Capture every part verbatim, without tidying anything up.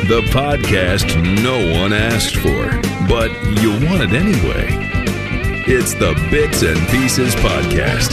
The podcast no one asked for, but you want it anyway. It's the Bits and Pieces Podcast.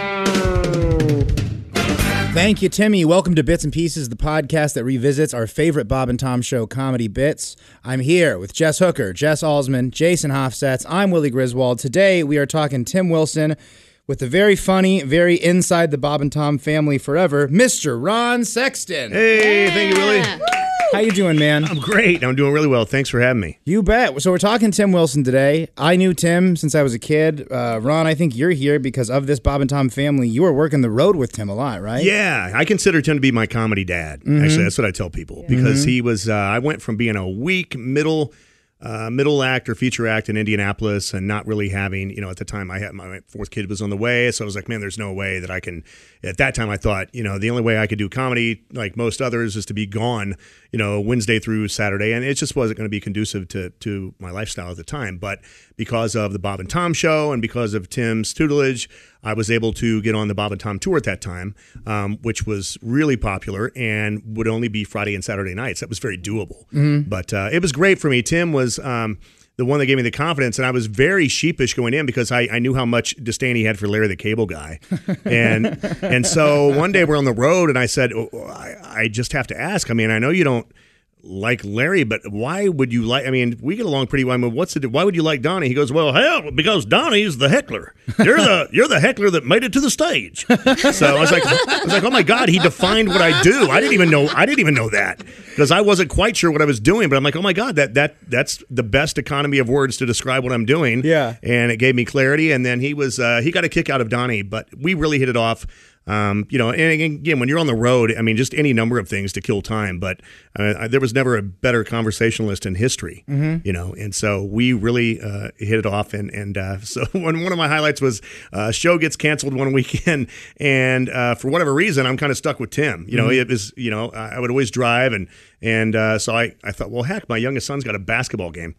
Thank you, Timmy. Welcome to Bits and Pieces, the podcast that revisits our favorite Bob and Tom Show comedy bits. I'm here with Jess Hooker, Jess Alsman, Jason Hofstetz. I'm Willie Griswold. Today, we are talking Tim Wilson with the very funny, very inside the Bob and Tom family forever, Mister Ron Sexton. Hey, yeah. Thank you, Willie. How you doing, man? I'm great. I'm doing really well. Thanks for having me. You bet. So we're talking Tim Wilson today. I knew Tim since I was a kid. Uh, Ron, I think you're here because of this Bob and Tom family. You were working the road with Tim a lot, right? Yeah. I consider Tim to be my comedy dad. Mm-hmm. Actually, that's what I tell people. Yeah. Because mm-hmm. he was, uh, I went from being a weak middle Uh, middle act or feature act in Indianapolis and not really having, you know, at the time I had my fourth kid was on the way. So I was like, man, there's no way that I can, at that time I thought, you know, the only way I could do comedy like most others is to be gone, you know, Wednesday through Saturday. And it just wasn't going to be conducive to, to my lifestyle at the time. But because of the Bob and Tom Show and because of Tim's tutelage, I was able to get on the Bob and Tom tour at that time, um, which was really popular and would only be Friday and Saturday nights. That was very doable. Mm-hmm. But uh, it was great for me. Tim was um, the one that gave me the confidence, and I was very sheepish going in because I, I knew how much disdain he had for Larry the Cable Guy. And and so one day we're on the road, and I said, oh, I, I just have to ask. I mean, I know you don't like Larry, but why would you like, I mean, we get along pretty well. I mean, what's the, why would you like Donnie? He goes, well, hell, because Donnie's the heckler. You're the you're the heckler that made it to the stage. So I was like, I was like, oh my God, he defined what I do. I didn't even know, I didn't even know that because I wasn't quite sure what I was doing, but I'm like, oh my God, that that that's the best economy of words to describe what I'm doing. Yeah. And it gave me clarity. And then he was, uh, he got a kick out of Donnie, but we really hit it off. Um, you know, and again, when you're on the road, I mean, just any number of things to kill time. But uh, there was never a better conversationalist in history, mm-hmm. you know. And so we really uh, hit it off. And and uh, so one one of my highlights was uh, show gets canceled one weekend, and uh, for whatever reason, I'm kind of stuck with Tim. You know, mm-hmm. it was you know I would always drive, and and uh, so I I thought, well, heck, my youngest son's got a basketball game.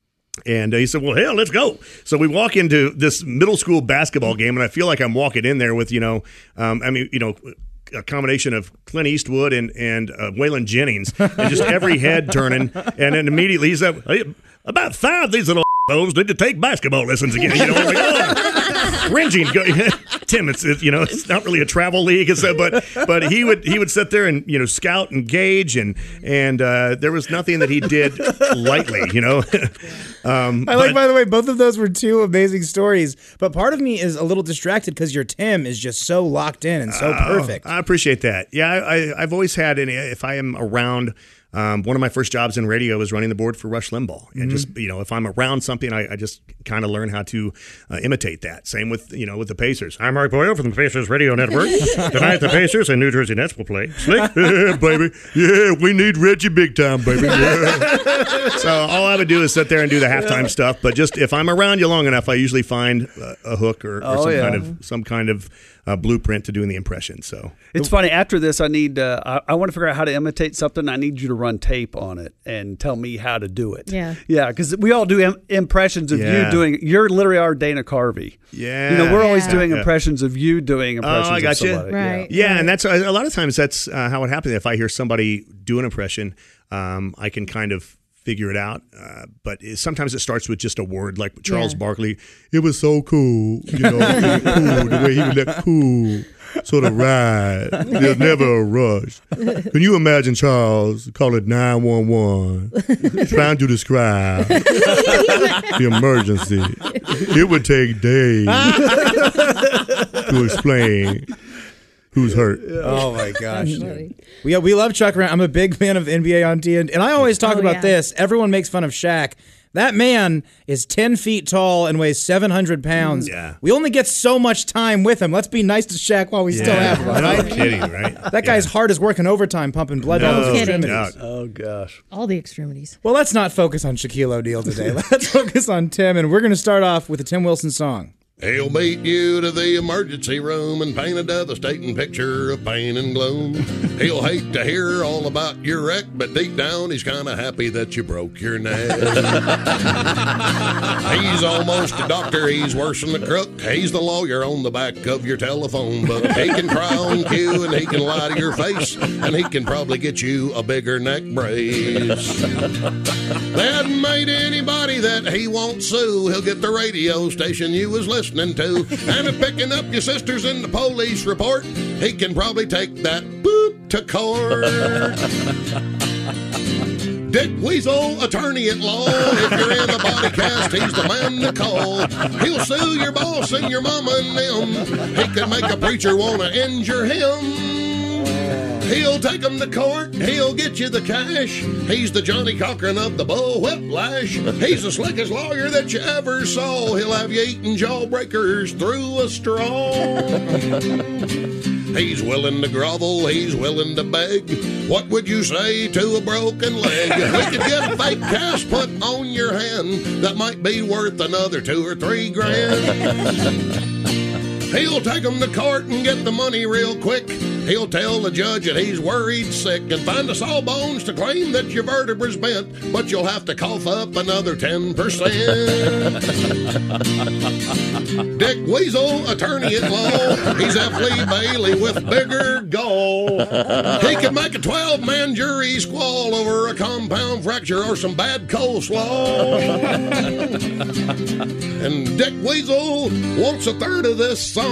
And uh, he said, well, hell, let's go. So we walk into this middle school basketball game, and I feel like I'm walking in there with, you know, um, I mean, you know, a combination of Clint Eastwood and, and uh, Waylon Jennings, and just every head turning. And then immediately he said, hey, about five of these little those need to take basketball lessons again. You know, I'm like, oh, cringing. Tim, it's it, you know, it's not really a travel league, but but he would he would sit there and you know scout and gauge, and and uh, there was nothing that he did lightly. You know, um, I like. But, by the way, both of those were two amazing stories. But part of me is a little distracted because your Tim is just so locked in and so uh, perfect. I appreciate that. Yeah, I, I, I've always had, and if I am around. Um, one of my first jobs in radio was running the board for Rush Limbaugh. And mm-hmm. just, you know, if I'm around something, I, I just kind of learn how to uh, imitate that. Same with, you know, with the Pacers. I'm Mark Boyle from the Pacers Radio Network. Tonight, the Pacers and New Jersey Nets will play. Slick, yeah, baby. Yeah, we need Reggie big time, baby. Yeah. So all I would do is sit there and do the halftime yeah. stuff. But just if I'm around you long enough, I usually find a, a hook or, or oh, some yeah. kind of some kind of uh, blueprint to doing the impression. So it's funny. After this, I need uh, I, I want to figure out how to imitate something. I need you to run tape on it and tell me how to do it. Yeah, yeah, because we all do im- impressions of yeah. you doing. You're literally our Dana Carvey. Yeah, you know, we're yeah. always doing yeah. impressions of you doing impressions. Oh, I got of somebody. you. Right. Yeah, right. and that's a lot of times that's uh, how it happens. If I hear somebody do an impression, um, I can kind of figure it out. Uh, but it, sometimes it starts with just a word, like Charles yeah. Barkley. It was so cool, you know, cool the way he would let cool sort of ride. There's never a rush. Can you imagine Charles call it nine one one, trying to describe the emergency? It would take days to explain who's hurt. Oh my gosh. We we love Chuck Rand. I'm a big fan of the N B A on T N T. And I always talk oh, about yeah. this. Everyone makes fun of Shaq. That man is ten feet tall and weighs seven hundred pounds. Yeah. We only get so much time with him. Let's be nice to Shaq while we yeah. still have him. Right? No kidding, right? That yeah. guy's heart is working overtime, pumping blood no down his kidding. extremities. Oh, gosh. All the extremities. Well, let's not focus on Shaquille O'Neal today. Let's focus on Tim, and we're going to start off with a Tim Wilson song. He'll beat you to the emergency room and paint a devastating picture of pain and gloom. He'll hate to hear all about your wreck, but deep down he's kind of happy that you broke your neck. He's almost a doctor, he's worse than a crook. He's the lawyer on the back of your telephone book. He can cry on cue and he can lie to your face, and he can probably get you a bigger neck brace. They hadn't made anybody that he won't sue. He'll get the radio station you was listening to, and if picking up your sisters in the police report, he can probably take that boot to court. Dick Weasel, attorney at law. If you're in a body cast, he's the man to call. He'll sue your boss and your mama and them. He can make a preacher want to injure him. He'll take him to court, he'll get you the cash. He's the Johnny Cochran of the bull whiplash. He's the slickest lawyer that you ever saw. He'll have you eating jawbreakers through a straw. He's willing to grovel, he's willing to beg. What would you say to a broken leg? We could get a fake cast put on your hand that might be worth another two or three grand. He'll take him to court and get the money real quick. He'll tell the judge that he's worried sick and find the sawbones to claim that your vertebra's bent, but you'll have to cough up another ten percent. Dick Weasel, attorney at law. He's F. Lee Bailey with bigger gall. He can make a twelve-man jury squall over a compound fracture or some bad coleslaw. And Dick Weasel wants a third of this song.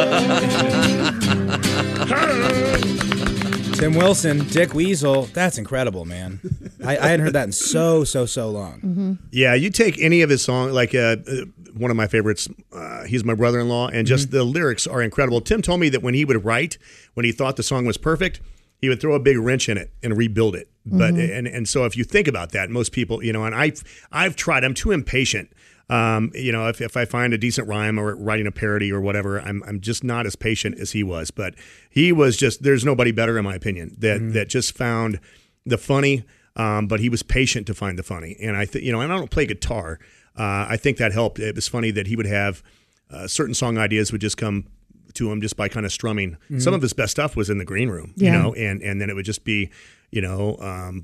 Tim Wilson, Dick Weasel, that's incredible, man. I, I hadn't heard that in so, so, so long. Mm-hmm. Yeah, you take any of his songs, like uh, one of my favorites, uh, He's My Brother-in-Law, and just mm-hmm. the lyrics are incredible. Tim told me that when he would write, when he thought the song was perfect, he would throw a big wrench in it and rebuild it. But mm-hmm. and and so if you think about that, most people, you know, and I've, I've tried, I'm too impatient. Um, you know, if, if I find a decent rhyme or writing a parody or whatever, I'm I'm just not as patient as he was. But he was just, there's nobody better in my opinion that mm. that just found the funny. Um, but he was patient to find the funny. And I think, you know, and I don't play guitar. Uh, I think that helped. It was funny that he would have uh, certain song ideas would just come to him just by kind of strumming. Mm-hmm. Some of his best stuff was in the green room, yeah. you know, and and then it would just be, you know, um,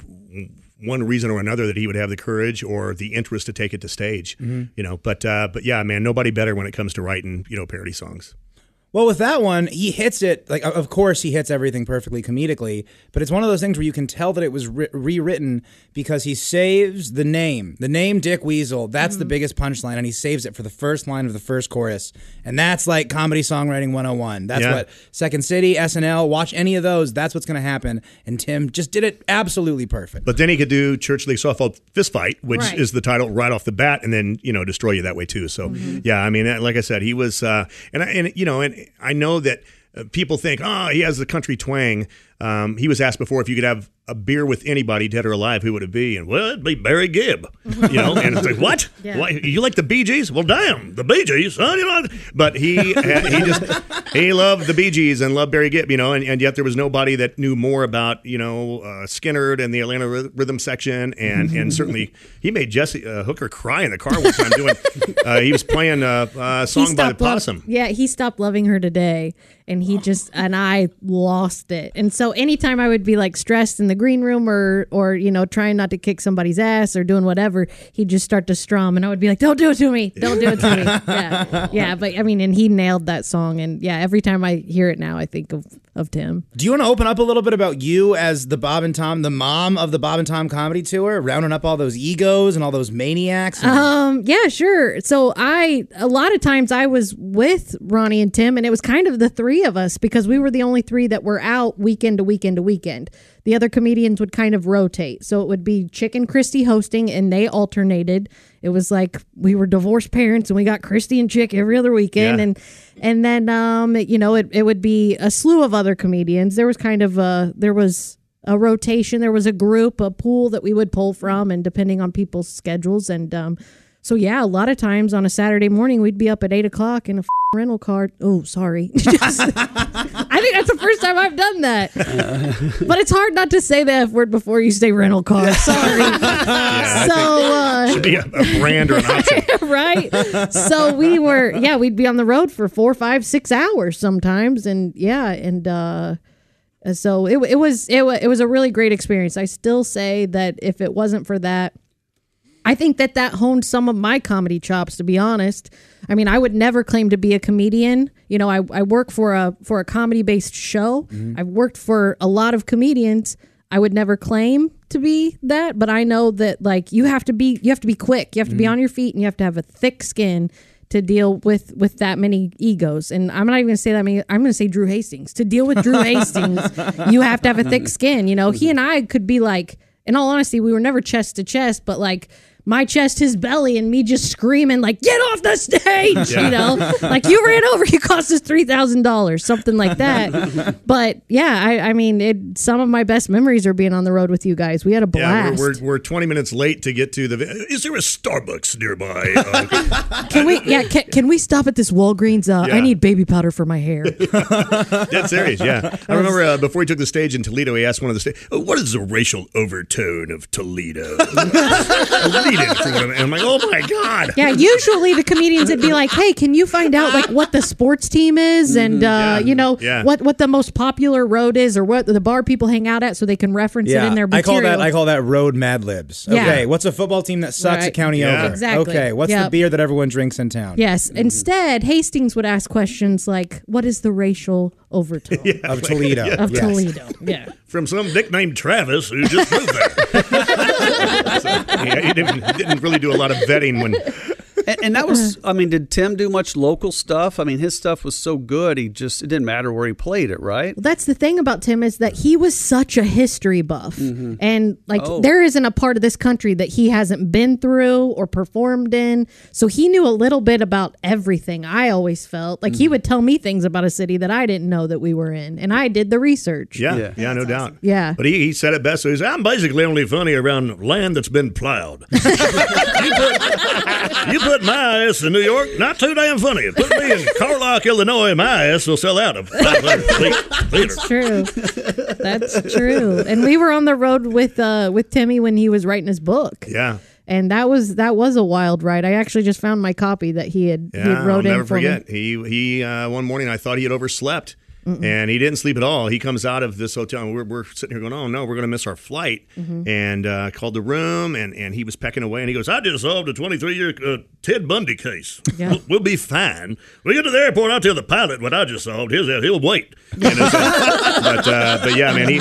one reason or another that he would have the courage or the interest to take it to stage, mm-hmm. you know. But uh, but yeah, man, nobody better when it comes to writing, you know, parody songs. Well, with that one, he hits it, like, of course he hits everything perfectly comedically, but it's one of those things where you can tell that it was re- rewritten because he saves the name. The name Dick Weasel, that's mm-hmm. the biggest punchline, and he saves it for the first line of the first chorus. And that's like comedy songwriting one oh one. That's yeah. what Second City, S N L, watch any of those, that's what's going to happen. And Tim just did it absolutely perfect. But then he could do Church League Softball Fist Fight, which right. is the title right off the bat, and then, you know, destroy you that way too. So, mm-hmm. yeah, I mean, like I said, he was, uh, and, and you know, and I know that uh, people think, oh, he has the country twang. Um, he was asked before if you could have a beer with anybody, dead or alive, who would it be? And, well, it'd be Barry Gibb. You know, and it's like, what? Yeah. what? You like the Bee Gees? Well, damn, the Bee Gees. Huh? You know? But he had, he just, he loved the Bee Gees and loved Barry Gibb, you know, and, and yet there was nobody that knew more about, you know, uh, Skynyrd and the Atlanta Rhythm Section. And, and certainly he made Jesse uh, Hooker cry in the car one time doing, uh, he was playing a, a song by the Possum. Love, yeah, he stopped loving her today. And he just, and I lost it. And so anytime I would be like stressed in the green room or, or, you know, trying not to kick somebody's ass or doing whatever, he'd just start to strum. And I would be like, don't do it to me. Don't do it to me. Yeah. Yeah. But I mean, and he nailed that song. And yeah, every time I hear it now, I think of, of Tim. Do you want to open up a little bit about you as the Bob and Tom, the mom of the Bob and Tom comedy tour, rounding up all those egos and all those maniacs? And- um, yeah, sure. So I, a lot of times I was with Ronnie and Tim, and it was kind of the three of us because we were the only three that were out weekend to weekend to weekend. The other comedians would kind of rotate. So it would be Chick and Christy hosting, and they alternated. It was like we were divorced parents, and we got Christy and Chick every other weekend. Yeah. And and then, um, you know, it, it would be a slew of other comedians. There was kind of a, there was a rotation. There was a group, a pool that we would pull from, and depending on people's schedules. And um, So yeah, a lot of times on a Saturday morning, we'd be up at eight o'clock in a f- rental car. Oh, sorry. Just, I think that's the first time I've done that. But it's hard not to say the F word before you say rental car. Sorry. Yeah, so uh, should be a, a brand or an option. Right. So we were, yeah, we'd be on the road for four, five, six hours sometimes, and yeah, and uh, so it it was it was it was a really great experience. I still say that if it wasn't for that, I think that that honed some of my comedy chops, to be honest. I mean, I would never claim to be a comedian. You know, I, I work for a for a comedy-based show. Mm-hmm. I've worked for a lot of comedians. I would never claim to be that, but I know that like you have to be you have to be quick. You have to mm-hmm. be on your feet, and you have to have a thick skin to deal with with that many egos. And I'm not even going to say that many. I'm going to say Drew Hastings. To deal with Drew Hastings, you have to have a thick skin. You know, he and I could be like, in all honesty, we were never chest to chest, but like my chest, his belly, and me just screaming like, get off the stage, yeah. you know, like you ran over, you cost us three thousand dollars, something like that. But yeah, I, I mean, it, some of my best memories are being on the road with you guys. We had a blast. Yeah, we're, we're, we're twenty minutes late to get to the, is there a Starbucks nearby? Uh, can we, yeah, can, can we stop at this Walgreens? Uh, yeah. I need baby powder for my hair. Dead serious, yeah. I remember uh, before he took the stage in Toledo, he asked one of the stage, oh, what is the racial overtone of Toledo? And I'm like, oh my God. Yeah, usually the comedians would be like, hey, can you find out like what the sports team is and, uh, yeah. you know, yeah. what, what the most popular road is or what the bar people hang out at so they can reference yeah. it in their material. I call that I call that road Mad Libs. Yeah. Okay, what's a football team that sucks right. at County yeah. Over? Exactly. Okay, what's yep. the beer that everyone drinks in town? Yes. Mm-hmm. Instead, Hastings would ask questions like, what is the racial overtone yeah. of Toledo? Of yes. Toledo, yeah. From some dick named Travis who just moved there. So, yeah, he didn't, didn't really do a lot of vetting when... And, and that was, I mean, did Tim do much local stuff? I mean, his stuff was so good, he just, it didn't matter where he played it, right? Well, that's the thing about Tim is that he was such a history buff. Mm-hmm. And, like, oh. there isn't a part of this country that he hasn't been through or performed in. So he knew a little bit about everything, I always felt. Like, mm. he would tell me things about a city that I didn't know that we were in. And I did the research. Yeah, yeah, yeah no doubt. Yeah. But he, he said it best. So he said, I'm basically only funny around land that's been plowed. you, put, you put my ass in New York, not too damn funny. Put me in Carlock, Illinois, my ass will sell out of five hundred theater. That's true. That's true. And we were on the road with uh, with Timmy when he was writing his book. Yeah. And that was that was a wild ride. I actually just found my copy that he had, yeah, he had wrote I'll in never for forget. me. He he uh, one morning I thought he had overslept. Mm-mm. And he didn't sleep at all. He comes out of this hotel, and we're, we're sitting here going, oh, no, we're going to miss our flight. Mm-hmm. And uh, called the room, and, and he was pecking away. And he goes, I just solved a twenty-three-year uh, Ted Bundy case. Yeah. We'll, we'll be fine. We get to the airport, I'll tell the pilot what I just solved. He'll, he'll wait. And uh, but, uh, but, yeah, man, he...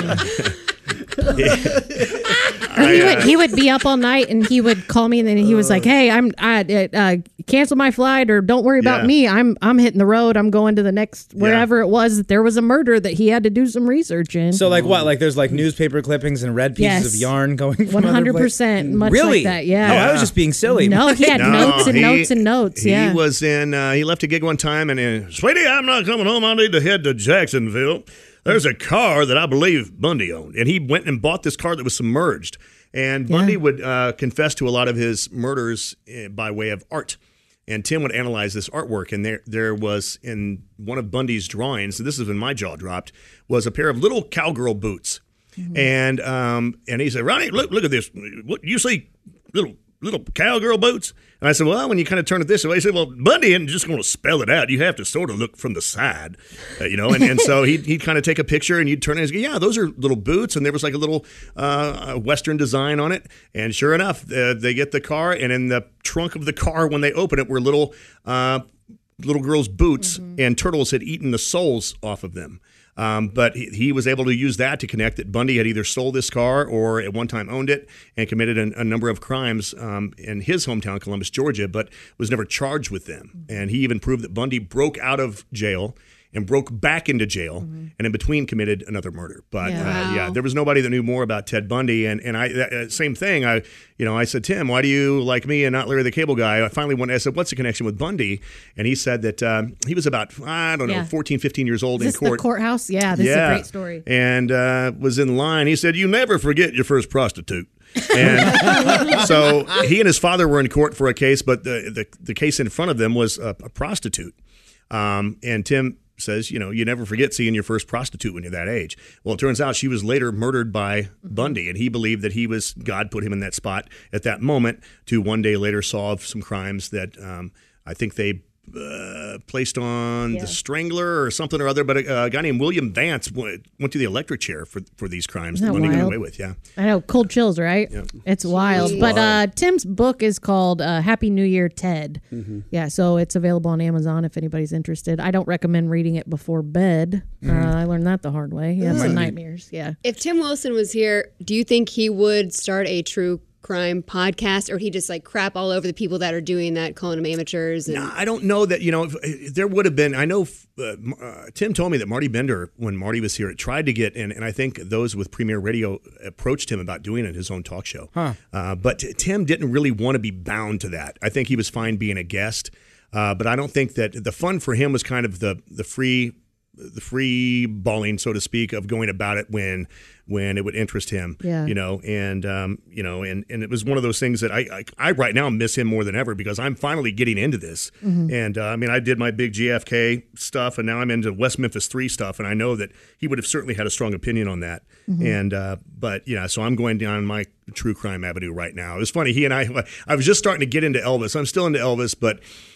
I, he would he would be up all night and he would call me and then he was like, "Hey, I'm I uh, cancel my flight or don't worry about yeah. me. I'm I'm hitting the road. I'm going to the next wherever yeah. it was that there was a murder that he had to do some research in." So like what? Like there's like newspaper clippings and red pieces yes. of yarn going. One hundred percent, much really? like that. Yeah. Oh, I was just being silly. No, he had no, notes and he, notes and notes. Yeah. He was in. Uh, he left a gig one time and, uh, sweetie, I'm not coming home. I need to head to Jacksonville. There's a car that I believe Bundy owned, and he went and bought this car that was submerged. And Bundy yeah. would uh, confess to a lot of his murders uh, by way of art. And Tim would analyze this artwork, and there there was in one of Bundy's drawings, and this is when my jaw dropped, was a pair of little cowgirl boots. Mm-hmm. And um, and he said, Ronnie, look look at this. What you see, little little cowgirl boots? And I said, well, when you kind of turn it this way, he said, well, Bundy isn't just going to spell it out. You have to sort of look from the side, uh, you know. And, and so he'd, he'd kind of take a picture and you'd turn it and say, yeah, those are little boots. And there was like a little uh, Western design on it. And sure enough, uh, they get the car, and in the trunk of the car when they open it were little uh, little girls' boots, mm-hmm. and turtles had eaten the soles off of them. Um, but he, he was able to use that to connect that Bundy had either stole this car or at one time owned it and committed a, a number of crimes um, in his hometown, Columbus, Georgia, but was never charged with them. And he even proved that Bundy broke out of jail and broke back into jail, mm-hmm. and in between committed another murder. But yeah, uh, wow. yeah, there was nobody that knew more about Ted Bundy. And and I uh, same thing. I you know I said, Tim, why do you like me and not Larry the Cable Guy? I finally went. I said, what's the connection with Bundy? And he said that um, he was about I don't know yeah. fourteen, fifteen years old is in this court. The courthouse? Yeah, this yeah. is a great story. And uh, was in line. He said, you never forget your first prostitute. And so he and his father were in court for a case, but the the, the case in front of them was a, a prostitute. Um, and Tim says, you know, you never forget seeing your first prostitute when you're that age. Well, it turns out she was later murdered by Bundy, and he believed that he was, God put him in that spot at that moment to one day later solve some crimes that um, I think they uh, placed on Yeah. the Strangler or something or other. But a, a guy named William Vance went, went to the electric chair for, for these crimes Isn't that that Bundy got wild? away with. Yeah. I know, cold chills, right? Yeah. It's wild. But uh, Tim's book is called uh, Happy New Year, Ted. Mm-hmm. Yeah, so it's available on Amazon if anybody's interested. I don't recommend reading it before bed. Mm-hmm. Uh, I learned that the hard way. You have some nightmares. Yeah. If Tim Wilson was here, do you think he would start a true crime podcast, or he just like crap all over the people that are doing that, calling them amateurs? And No, I don't know that, you know, if- there would have been, I know uh, uh, Tim told me that Marty Bender, when Marty was here, tried to get, and, and I think those with Premier Radio approached him about doing it, his own talk show. Huh. Uh, but Tim didn't really want to be bound to that. I think he was fine being a guest, uh, but I don't think that the fun for him was kind of the the free the free balling, so to speak, of going about it when when it would interest him, Yeah. you know, and um, you know, and, and it was one of those things that I, I I right now miss him more than ever because I'm finally getting into this, and uh, I mean, I did my big G F K stuff, and now I'm into West Memphis three stuff, and I know that he would have certainly had a strong opinion on that, and uh, but yeah, so I'm going down my true crime avenue right now. It was funny, he and I, I was just starting to get into Elvis. I'm still into Elvis, but.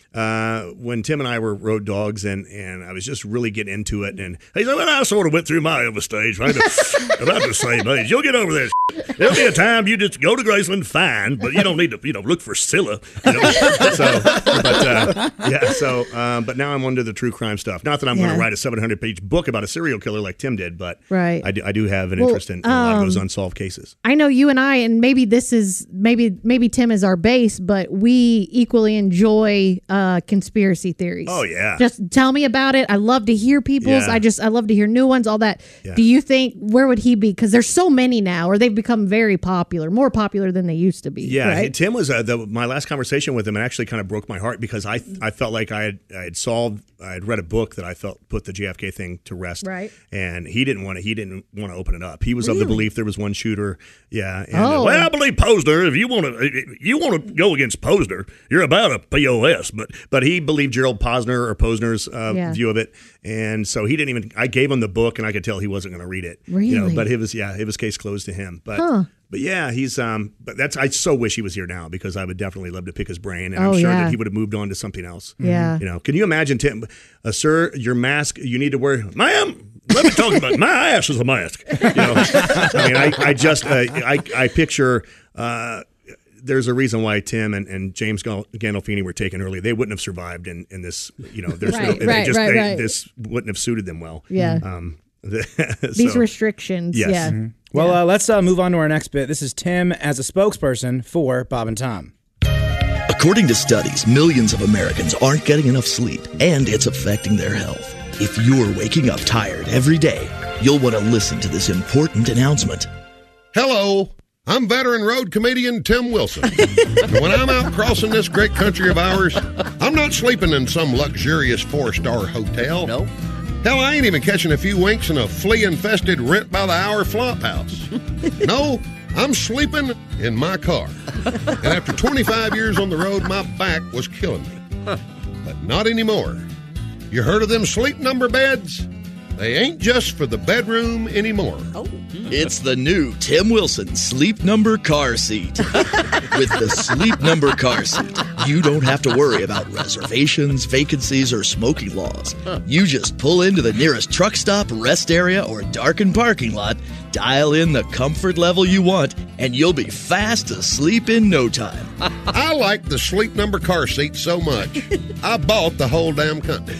Uh, when Tim and I were road dogs, and, and I was just really getting into it, and he said, well, I sort of went through my Elvis stage, right? About the same age. You'll get over that. There'll be a time you just go to Graceland, fine, but you don't need to, you know, look for Scylla. You know? so, but uh, yeah, so, um, but now I'm into the true crime stuff. Not that I'm going Yeah. to write a seven hundred page book about a serial killer like Tim did, but Right. I do, I do have an Well, interest in, in a lot of those um, unsolved cases. I know you and I, and maybe this is maybe maybe Tim is our base, but we equally enjoy uh, conspiracy theories. Oh, yeah. Just tell me about it. I love to hear people's. Yeah. I just I love to hear new ones. All that. Yeah. Do you think where would he be? Because there's so many now, or they've become very popular, more popular than they used to be. Yeah, right? Tim was uh, the, my last conversation with him, and actually kind of broke my heart because I I felt like I had I had solved I had read a book that I felt put the J F K thing to rest. Right. And he didn't want to he didn't want to open it up. He was of the belief there was one shooter. Yeah. And, Oh. uh, well, I believe Posner. If you want to you want to go against Posner, you're about a P O S. But but he believed Gerald Posner or Posner's uh, Yeah. view of it, and so he didn't even. I gave him the book, and I could tell he wasn't going to read it. You know, Really? but it was yeah, it was case closed to him. But. Huh. But yeah, he's um. But that's I so wish he was here now because I would definitely love to pick his brain, and Oh, I'm sure yeah. that he would have moved on to something else. Yeah. You know, can you imagine, Tim, uh, sir, your mask you need to wear, ma'am? Let me talk about it. My ass is a mask. You know, I mean, I, I just uh, I I picture. Uh, there's a reason why Tim and, and James Gal- Gandolfini were taken early. They wouldn't have survived in, in this. You know, there's no. Right, They right, just, right, they, right. This wouldn't have suited them well. Yeah. Um, These so- restrictions. Yes. Yeah. Mhm. Well, uh, let's uh, move on to our next bit. This is Tim as a spokesperson for Bob and Tom. According to studies, millions of Americans aren't getting enough sleep, and it's affecting their health. If you're waking up tired every day, you'll want to listen to this important announcement. Hello, I'm veteran road comedian Tim Wilson. And when I'm out crossing this great country of ours, I'm not sleeping in some luxurious four-star hotel. No. Hell, I ain't even catching a few winks in a flea-infested rent-by-the-hour flop house. No, I'm sleeping in my car. And after twenty-five years on the road, my back was killing me. But not anymore. You heard of them sleep number beds? They ain't just for the bedroom anymore. It's the new Tim Wilson Sleep Number Car Seat. With the Sleep Number Car Seat, you don't have to worry about reservations, vacancies, or smoking laws. You just pull into the nearest truck stop, rest area, or darkened parking lot, dial in the comfort level you want, and you'll be fast asleep in no time. I like the Sleep Number car seat so much, I bought the whole damn company.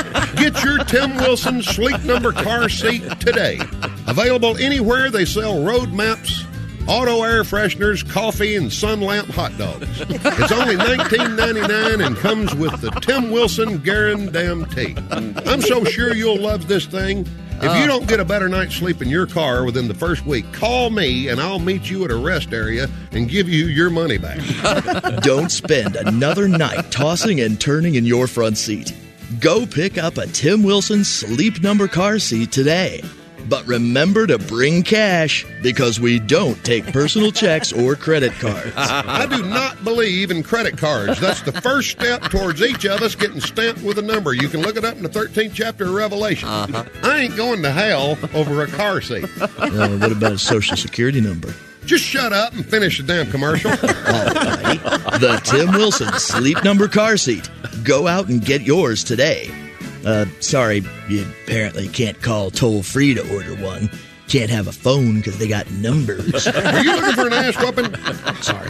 Get your Tim Wilson Sleep Number car seat today. Available anywhere they sell road maps, auto air fresheners, coffee, and sun lamp hot dogs. It's only nineteen ninety-nine and comes with the Tim Wilson guarantee. I'm so sure you'll love this thing. If you don't get a better night's sleep in your car within the first week, call me and I'll meet you at a rest area and give you your money back. Don't spend another night tossing and turning in your front seat. Go pick up a Tim Wilson Sleep Number Car Seat today. But remember to bring cash, because we don't take personal checks or credit cards. I do not believe in credit cards. That's the first step towards each of us getting stamped with a number. You can look it up in the thirteenth chapter of Revelation. Uh-huh. I ain't going to hell over a car seat. Uh, what about a social security number? Just shut up and finish the damn commercial. All right. The Tim Wilson Sleep Number Car Seat. Go out and get yours today. Uh, sorry, you apparently can't call toll-free to order one. Can't have a phone because they got numbers. Are you looking for an ass whooping? Sorry.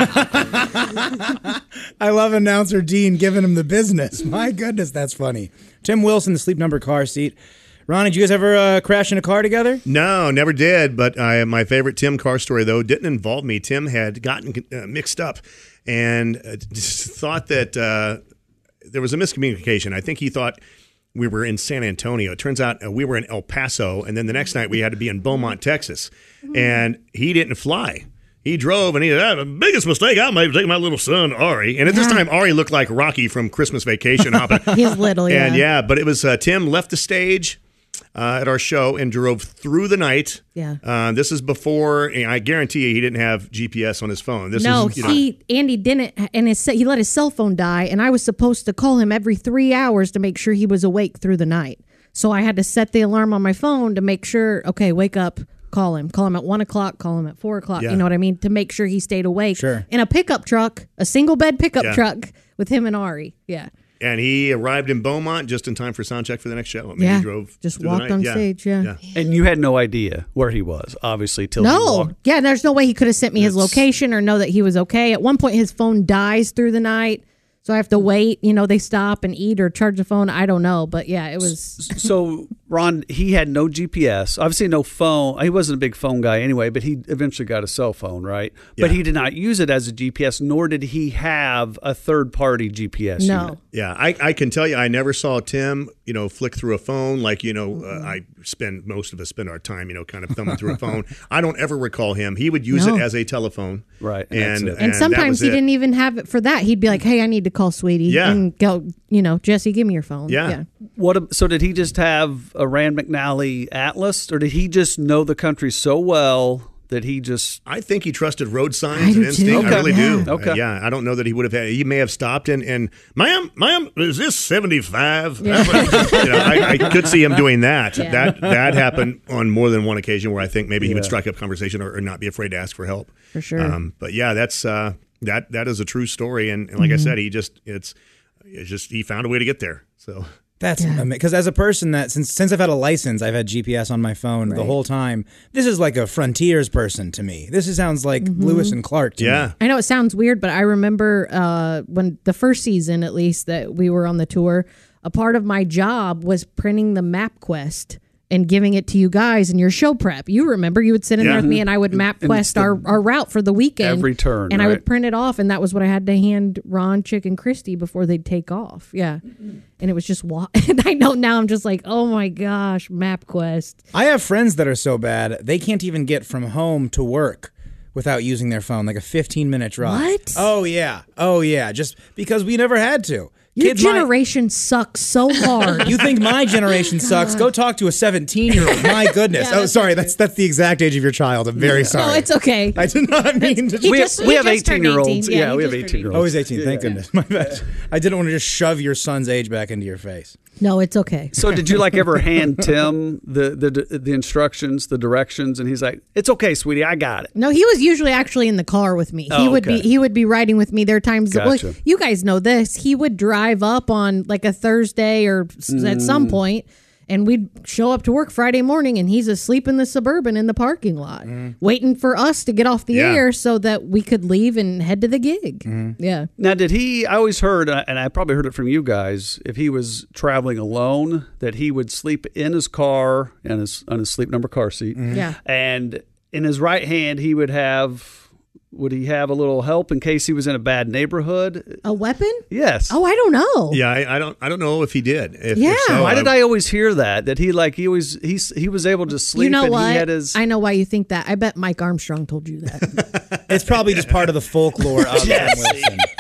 I love announcer Dean giving him the business. My goodness, that's funny. Tim Wilson, the Sleep Number Car Seat. Ronnie, did you guys ever uh, crash in a car together? No, never did. But I, my favorite Tim car story, though, didn't involve me. Tim had gotten uh, mixed up and uh, just thought that uh, there was a miscommunication. I think he thought we were in San Antonio. It turns out uh, we were in El Paso, and then the next night we had to be in Beaumont, Texas. And he didn't fly. He drove, and he said, ah, the biggest mistake I made was taking my little son, Ari. And at this time, Ari looked like Rocky from Christmas Vacation. He's little, yeah. And yeah, but it was uh, Tim left the stage Uh, at our show and drove through the night. Yeah. Uh, this is before, I guarantee you, he didn't have G P S on his phone. This no, is, you he know, Andy didn't, and his, he let his cell phone die, and I was supposed to call him every three hours to make sure he was awake through the night. So I had to set the alarm on my phone to make sure, okay, wake up, call him. Call him at one o'clock, call him at four o'clock, Yeah. you know what I mean? To make sure he stayed awake. Sure. In a pickup truck, a single bed pickup Yeah. truck with him and Ari. Yeah. and he arrived in Beaumont just in time for sound check for the next show. I mean, yeah. he drove Just through the walked night. on Yeah. stage, yeah. yeah. And you had no idea where he was, obviously, till he No. walked. Yeah, there's no way he could have sent me his It's- location or know that he was okay. At one point, his phone dies through the night. So I have to wait. You know, they stop and eat or charge the phone. I don't know. But yeah, it was. So, Ron, he had no G P S, obviously no phone. He wasn't a big phone guy anyway, but he eventually got a cell phone, right? But Yeah. he did not use it as a G P S, nor did he have a third-party G P S No. unit. Yeah, I, I can tell you, I never saw Tim, you know, flick through a phone like, you know, Mm-hmm. uh, I spend, most of us spend our time, you know, kind of thumbing through a phone. I don't ever recall him. He would use No. it as a telephone. Right, and And, that's it. And that sometimes was he it. didn't even have it for that. He'd be like, hey, I need to call Sweetie. Yeah. And go, you know, Jesse, give me your phone. Yeah. What? a- So did he just have a Rand McNally Atlas, or did he just know the country so well that he just? I think he trusted road I signs and do, too. instinct. Okay. I really Yeah. do. Okay. Uh, yeah, I don't know that he would have had. He may have stopped and, and ma'am, ma'am, is this seventy-five? Yeah. you know, I, I could see him doing that. Yeah. That that happened on more than one occasion where I think maybe he would Yeah. strike up conversation or, or not be afraid to ask for help. For sure. Um, but yeah, that's uh, that that is a true story. And, and like Mm-hmm. I said, he just it's it's just he found a way to get there. So. That's because as a person that since since I've had a license, I've had G P S on my phone the Right. whole time. This is like a frontiers person to me. This is, sounds like Mm-hmm. Lewis and Clark to Yeah. me. I know it sounds weird, but I remember uh, when the first season, at least, that we were on the tour, a part of my job was printing the MapQuest and giving it to you guys in your show prep. You remember, you would sit in Yeah. there with me and I would And it's MapQuest the- our, our route for the weekend. Every turn, And I right? would print it off, and that was what I had to hand Ron, Chick, and Christy before they'd take off. Yeah. And it was just, wa- and I know now I'm just like, oh my gosh, MapQuest. I have friends that are so bad they can't even get from home to work without using their phone, like a fifteen minute drive. What? Oh yeah, oh yeah, just because we never had to. Your Kids my- generation sucks so hard. You think my generation sucks? Go talk to a seventeen-year-old. My goodness. Yeah, oh, that's sorry. true. That's that's the exact age of your child. I'm very sorry. No, it's okay. I did not mean to. He We, just- we he have just turned eighteen-year-olds. eighteen. Yeah, Yeah, he we have just turned eighteen-year-olds. Oh, he's eighteen. Thank goodness. My bad. I didn't want to just shove your son's age back into your face. No, it's okay. So did you like ever hand Tim the, the the instructions, the directions, and he's like, "It's okay, sweetie, I got it." No, he was usually actually in the car with me. He Oh, would okay. be he would be riding with me. There are times that, Gotcha. well, you guys know this. He would drive up on like a Thursday or s at some Mm. point, and we'd show up to work Friday morning, and he's asleep in the Suburban in the parking lot, waiting for us to get off the Yeah. air so that we could leave and head to the gig. Yeah. Now, did he? I always heard, uh, and I probably heard it from you guys. If he was traveling alone, that he would sleep in his car and his on his sleep number car seat. Yeah. And in his right hand, he would have. Would he have a little help in case he was in a bad neighborhood? A weapon? Yes. Oh, I don't know. Yeah, I, I don't I don't know if he did. If, if Yeah. so, Why did I always hear that? That he like he always he he was able to sleep. You know and what? He had his. I know why you think that. I bet Mike Armstrong told you that. It's probably just part of the folklore of Tim Wilson.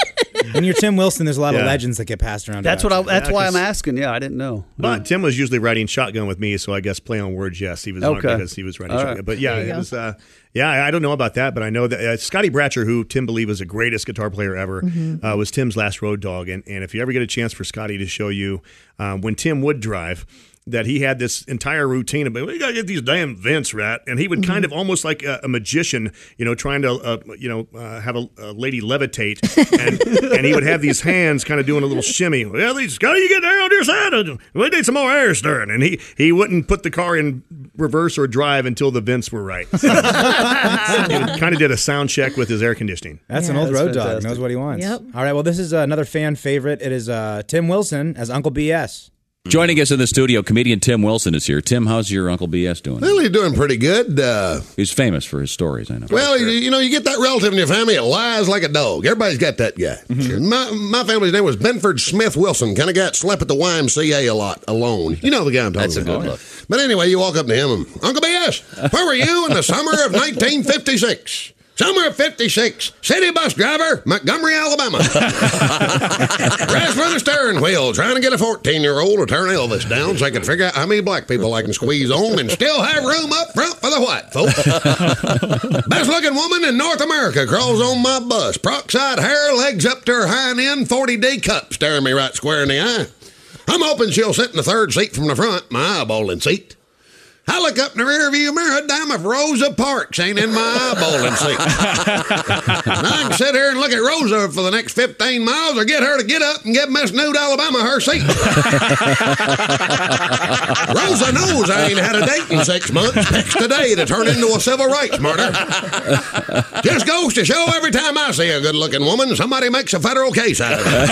When you're Tim Wilson, there's a lot Yeah. of legends that get passed around. That's what I. That's Yeah, why I'm 'cause- asking. Yeah, I didn't know. But Tim was usually riding shotgun with me, so I guess play on words, yes, he was on it Okay. because he was riding All shotgun. right. But yeah, There you it go. was. Uh, yeah, I I don't know about that, but I know that uh, Scotty Bratcher, who Tim believed was the greatest guitar player ever, uh, was Tim's last road dog. And and if you ever get a chance for Scotty to show you um, when Tim would drive, that he had this entire routine about, we got to get these damn vents right. And he would kind of almost like a, a magician, you know, trying to, uh, you know, uh, have a, a lady levitate. And, and he would have these hands kind of doing a little shimmy. Well, these, Scotty, you get down on your side. We need some more air stirring. And he, he wouldn't put the car in reverse or drive until the vents were right. So he kind of did a sound check with his air conditioning. That's an Yeah. old That's road dog. fantastic. Knows what he wants. Yep. All right. Well, this is uh, another fan favorite. It is uh, Tim Wilson as Uncle B S. Joining us in the studio, comedian Tim Wilson is here. Tim, how's your Uncle B S doing? Well, he's doing pretty good. Uh, He's famous for his stories, I know. well, you, you know, you get that relative in your family that lies like a dog. Everybody's got that guy. My, my family's name was Benford Smith Wilson. Kind of got slept at the Y M C A a lot alone. You know the guy I'm talking That's a about. good look. But anyway, you walk up to him and, Uncle B S, where were you in the summer of nineteen fifty-six? Summer of fifty-six, city bus driver, Montgomery, Alabama. Rest for the steering wheel, trying to get a fourteen-year-old to turn Elvis down so I can figure out how many black people I can squeeze on and still have room up front for the white folks. Best-looking woman in North America crawls on my bus. Peroxide hair, legs up to her hind end, forty-day cup, staring me right square in the eye. I'm hoping she'll sit in the third seat from the front, my eyeballing seat. I look up in the rearview mirror, damn if Rosa Parks ain't in my eyeballing seat. And I can sit here and look at Rosa for the next fifteen miles or get her to get up and give Miss Nude Alabama her seat. Rosa knows I ain't had a date in six months. Picks today to turn into a civil rights martyr. Just goes to show every time I see a good-looking woman, somebody makes a federal case out of it.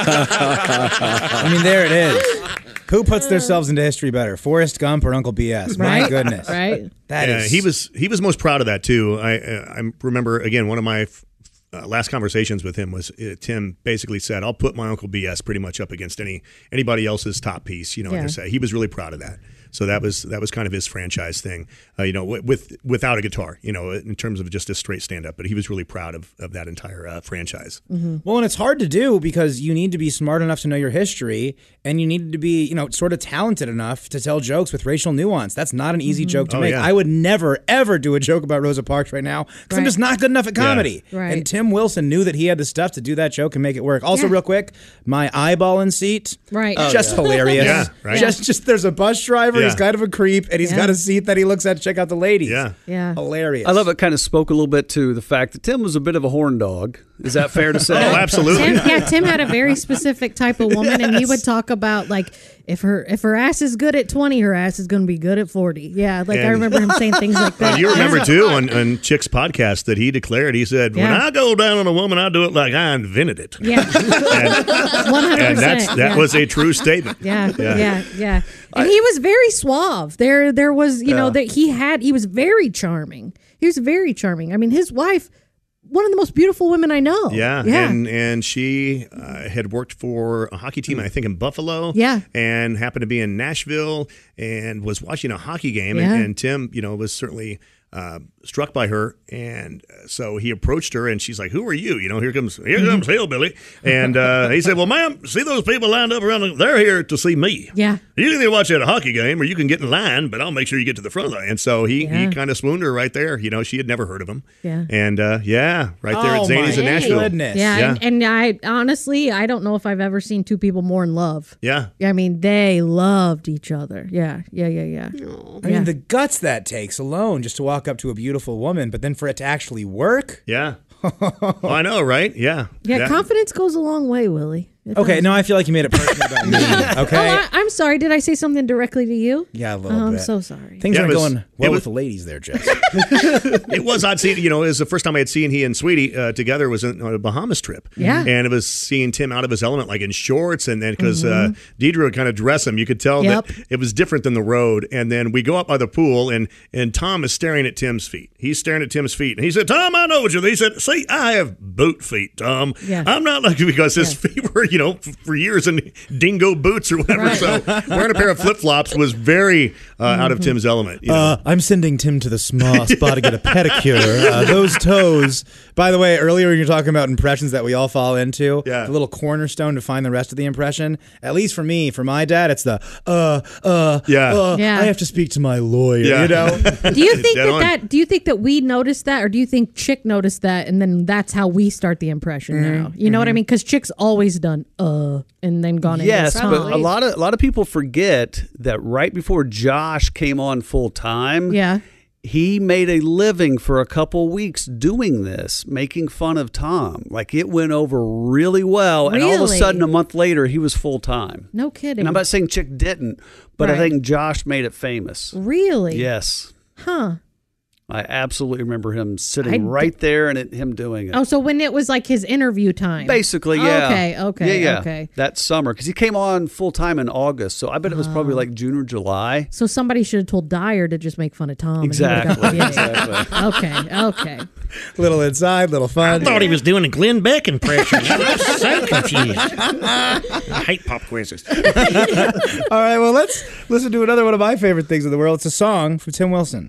I mean, there it is. Who puts themselves into history better, Forrest Gump or Uncle B S? My Right? goodness. Right. That Yeah, is. he was he was most proud of that too. I uh, I remember again one of my uh, last conversations with him was uh, Tim basically said, "I'll put my Uncle B S pretty much up against any anybody else's top piece." You know, Yeah. and say he was really proud of that. So that was that was kind of his franchise thing. Uh, you know, with, with without a guitar. You know, in terms of just a straight stand up. But he was really proud of of that entire uh, franchise. Well, and it's hard to do because you need to be smart enough to know your history, and you need to be, you know, sort of talented enough to tell jokes with racial nuance. That's not an easy joke to Oh, make. yeah. I would never, ever do a joke about Rosa Parks right now because I'm Right. just not good enough at comedy. Right. And Tim Wilson knew that he had the stuff to do that joke and make it work. Also, Yeah. real quick, my eyeballing seat, Right. just hilarious. Yeah, right. Just, just there's a bus driver. Yeah. He's kind of a creep, and he's Yeah. got a seat that he looks at to check out the ladies. Yeah. Yeah. Hilarious. I love it. Kind of spoke a little bit to the fact that Tim was a bit of a horn dog. Is that fair to say? Oh, absolutely. Tim, yeah, Tim had a very specific type of woman, and he would talk about like if her if her ass is good at twenty, her ass is going to be good at forty. Yeah, like I And- remember him saying things like that. And you remember Yeah. too on, on Chick's podcast that he declared, he said, "When Yeah. I go down on a woman, I do it like I invented it." Yeah, And, one hundred and that's percent. that was a true statement. Yeah, Yeah. yeah, yeah. And he was very suave. There, there was, you know, that he had. He was very charming. He was very charming. I mean, his wife, one of the most beautiful women I know. Yeah, yeah. and and she uh, had worked for a hockey team, I think, in Buffalo. Yeah. and happened to be in Nashville and was watching a hockey game, Yeah. and, and Tim, you know, was certainly uh, struck by her, and so he approached her, and she's like, "Who are you? You know, here comes here comes Hillbilly," and uh, he said, "Well, ma'am, see those people lined up around? The, they're here to see me. Yeah. You can either watch at a hockey game or you can get in line, but I'll make sure you get to the front line." And so he Yeah. he kind of swooned her right there. You know, she had never heard of him. Yeah. and uh, yeah, right there Oh, at Zany's in my Nashville. goodness. Yeah, Yeah. And, and I honestly, I don't know if I've ever seen two people more in love. Yeah. I mean, they loved each other. Yeah, yeah, yeah, yeah. I mean, the guts that takes alone just to walk up to a beautiful woman, but then for it to actually work. Yeah. Oh, I know, right? Yeah. Yeah, That- confidence goes a long way, Willie. It Okay, does. no, I feel like you made it personal about me. Okay. Oh, I, I'm sorry. Did I say something directly to you? Yeah, a little Oh, I'm bit. so sorry. Things Yeah, aren't it was- going well it was- with the ladies there, Jess. It was odd seeing, you know, it was the first time I had seen he and Sweetie uh, together was on a Bahamas trip. Yeah. And it was seeing Tim out of his element, like in shorts. And then because uh, Deidre would kind of dress him, you could tell Yep. that it was different than the road. And then we go up by the pool, and, and Tom is staring at Tim's feet. He's staring at Tim's feet. And he said, "Tom, I know what you're." He said, "See, I have boot feet, Tom. Yeah. I'm not like," because his Yeah. feet were, you know, f- for years in dingo boots or whatever. Right. So wearing a pair of flip flops was very uh, out of Tim's element. You know? Uh, I'm sending Tim to the spa, spa to get a pedicure. Uh, those toes. By the way, earlier you were talking about impressions that we all fall into. Yeah. The little cornerstone to find the rest of the impression. At least for me, for my dad, it's the uh uh Yeah. uh, Yeah. I have to speak to my lawyer. Yeah. You know. Do you think Dead that, on. that do you think that we noticed that, or do you think Chick noticed that, and then that's how we start the impression now? You know what I mean? Because Chick's always done uh and then gone into Yes, song. but a lot of a lot of people forget that right before Josh came on full time, Yeah. he made a living for a couple weeks doing this, making fun of Tom. Like it went over really well, and all of a Really? sudden, a month later, he was full time. No kidding. And I'm not saying Chick didn't, but I Right. think Josh made it famous. Really? Yes, Huh. I absolutely remember him sitting I d- right there and it, him doing it. Oh, so when it was like his interview time. Basically, yeah. Okay, okay, yeah, yeah. okay. That summer, because he came on full time in August, so I bet it was probably like June or July. So somebody should have told Dyer to just make fun of Tom. and he would've got Exactly. the- exactly. Okay, okay. Little inside, little fun. I thought he was doing a Glenn Beck impression. I was so confused. I hate pop quizzes. All right, well, let's listen to another one of my favorite things in the world. It's a song from Tim Wilson.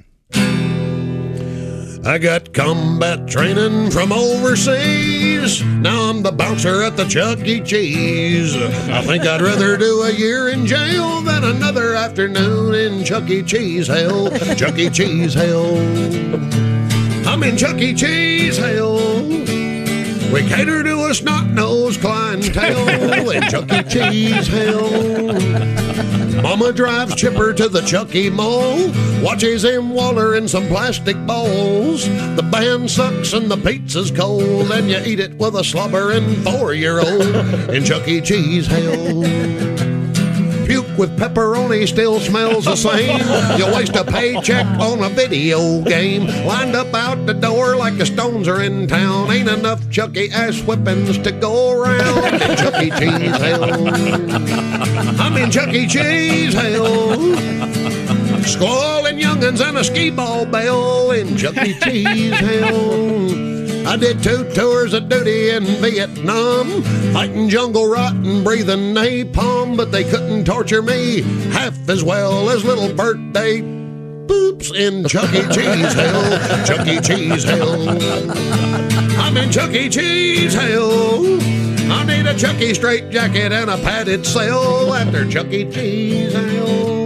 I got combat training from overseas. Now I'm the bouncer at the Chuck E. Cheese. I think I'd rather do a year in jail than another afternoon in Chuck E. Cheese hell. Chuck E. Cheese hell. I'm in Chuck E. Cheese hell. We cater to a snot-nosed clientele in Chuck E. Cheese hell. Mama drives Chipper to the Chuck E. Mall, watches him waller in some plastic balls. The band sucks and the pizza's cold, and you eat it with a slobbering four-year-old in Chuck E. Cheese hell. Puke with pepperoni still smells the same. You waste a paycheck on a video game. Lined up out the door like the Stones are in town. Ain't enough Chuck E. ass whippings to go around in Chuck E. Cheese hell. I'm in Chuck E. Cheese hell. Squalling young'uns and a skee-ball bell in Chuck E. Cheese hell. I did two tours of duty in Vietnam, fighting jungle rot and breathing napalm, but they couldn't torture me half as well as little birthday boops in Chuck E. Cheese hell. Chuck E. Cheese hell. I'm in Chuck E. Cheese hell. I need a Chuck E. straight jacket and a padded cell after Chuck E. Cheese hell.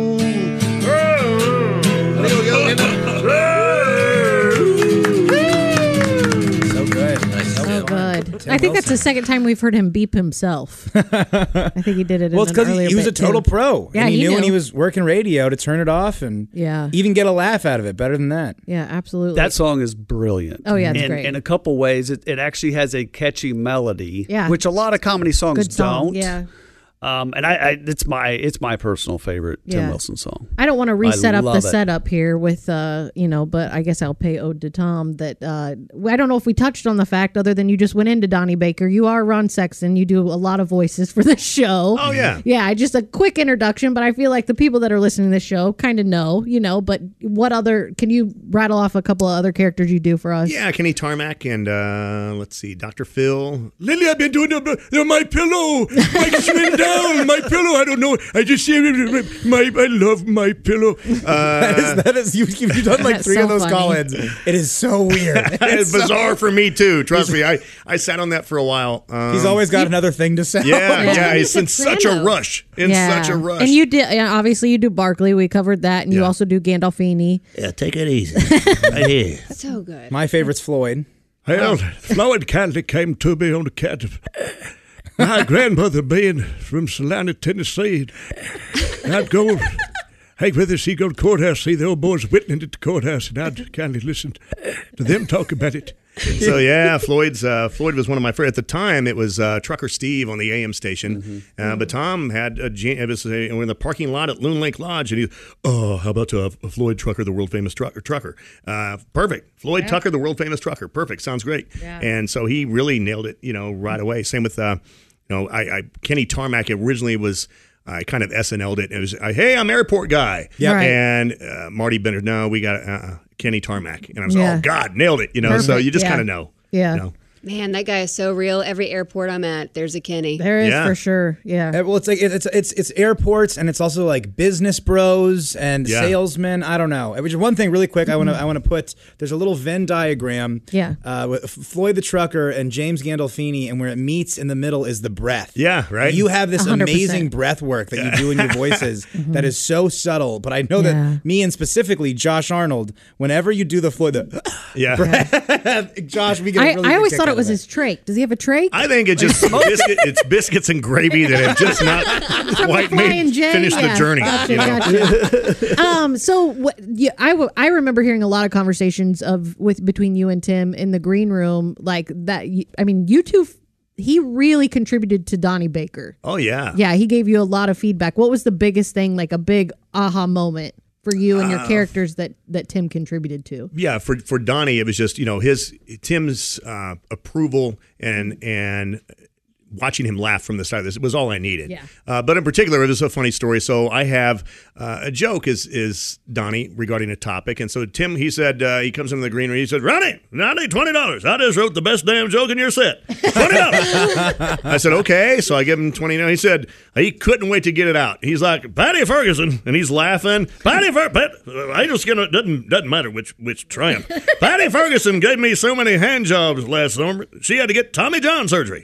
So good. I think that's the second time we've heard him beep himself. I think he did it. Well, in it's an because he, earlier he was a bit, total too. pro. Yeah, and he, he knew, when knew. he was working radio to turn it off and Yeah. even get a laugh out of it. Better than that. Yeah, absolutely. That song is brilliant. Oh, yeah, it's in, great. In a couple ways, it, it actually has a catchy melody, Yeah. which a lot of comedy songs good song. don't. Yeah. Um, and I, I, it's my, it's my personal favorite Tim Yeah. Wilson song. I don't want to reset up the love it. setup here with, uh, you know, but I guess I'll pay ode to Tom that uh, I don't know if we touched on the fact other than you just went into Donnie Baker. You are Ron Sexton. You do a lot of voices for the show. Oh, yeah. Yeah, just a quick introduction, but I feel like the people that are listening to this show kind of know, you know, but what other, can you rattle off a couple of other characters you do for us? Yeah, Kenny Tarmac and uh, let's see, Doctor Phil. Lily, I've been doing uh, uh, my pillow. Mike's been down. My pillow. I don't know. I just say my. I love my pillow. Uh, That is, that is you, you've done like That's three so of those funny. call-ins. It is so weird. it's bizarre for me too. Trust me. I, I sat on that for a while. Um, He's always got another thing to say. Yeah, Yeah. yeah. He's He's in such a soprano. rush. In Yeah. such a rush. And you did, yeah, obviously, you do Barkley. We covered that. And you Yeah. also do Gandolfini. Yeah, take it easy. Right here. So good. My favorite's Floyd. Well, Floyd Cantley came to me on account of my grandmother being from Salina, Tennessee. I'd go, hey, with us, he'd go to the courthouse, see the old boys witnessing at the courthouse, and I'd kindly listen to them talk about it. So yeah, Floyd's uh, Floyd was one of my friends at the time. It was uh, Trucker Steve on the A M station, mm-hmm. uh, but Tom had a, it was a, we're in the parking lot at Loon Lake Lodge, and he, oh, how about uh, Floyd Trucker, the world famous trucker? Trucker, uh, perfect. Floyd yeah. Tucker, the world famous trucker, perfect. Sounds great. Yeah. And so he really nailed it, you know, right away. Same with uh, you know, I, I Kenny Tarmac originally was. I kind of S N L'd it. It was, uh, hey, I'm airport guy. Yeah. Right. And uh, Marty Bennett, no, we got uh, Kenny Tarmac. And I was Yeah. like, oh, God, nailed it. You know, Perfect. so you just Yeah. kind of know. Yeah. You know? Man, that guy is so real. Every airport I'm at, there's a Kenny. There is Yeah. for sure. Yeah. Uh, Well, it's like it- it's it's it's airports, and it's also like business bros and Yeah. salesmen. I don't know. Which is one thing, really quick. I want to I want to put. There's a little Venn diagram. Yeah. Uh, with F- Floyd the trucker and James Gandolfini, and where it meets in the middle is the breath. Yeah, right? You have this one hundred percent. amazing breath work that you do in your voices that is so subtle. But I know Yeah. that me and specifically Josh Arnold, whenever you do the Floyd, the Yeah. Josh, we get. a I, really I big always kick thought out it was of his trach. Does he have a trach? I think it's just biscuit, it's biscuits and gravy that have just not quite Flying made J? finished Yeah. the journey. Gotcha, you know? gotcha. um, so what, yeah, I, w- I remember hearing a lot of conversations of with between you and Tim in the green room, like that. y- I mean, you two, f- he really contributed to Donnie Baker. Oh yeah. Yeah, he gave you a lot of feedback. What was the biggest thing, like a big aha moment for you and your characters that that Tim contributed to? Yeah, for for Donnie, it was just you know his Tim's uh, approval and and watching him laugh from the side of this was all I needed. Yeah. Uh, but in particular, it was a funny story. So I have uh, a joke is is Donnie regarding a topic, and so Tim he said uh, he comes into the green room. He said, "Ronnie, Ronnie, twenty dollars. I just wrote the best damn joke in your set. Twenty dollars." I said, "Okay." So I give him twenty dollars. He said he couldn't wait to get it out. He's like, "Patty Ferguson," and he's laughing. Patty Fer- Pat, I just gonna doesn't doesn't matter which which triumph. Patty Ferguson gave me so many hand jobs last summer. She had to get Tommy John surgery.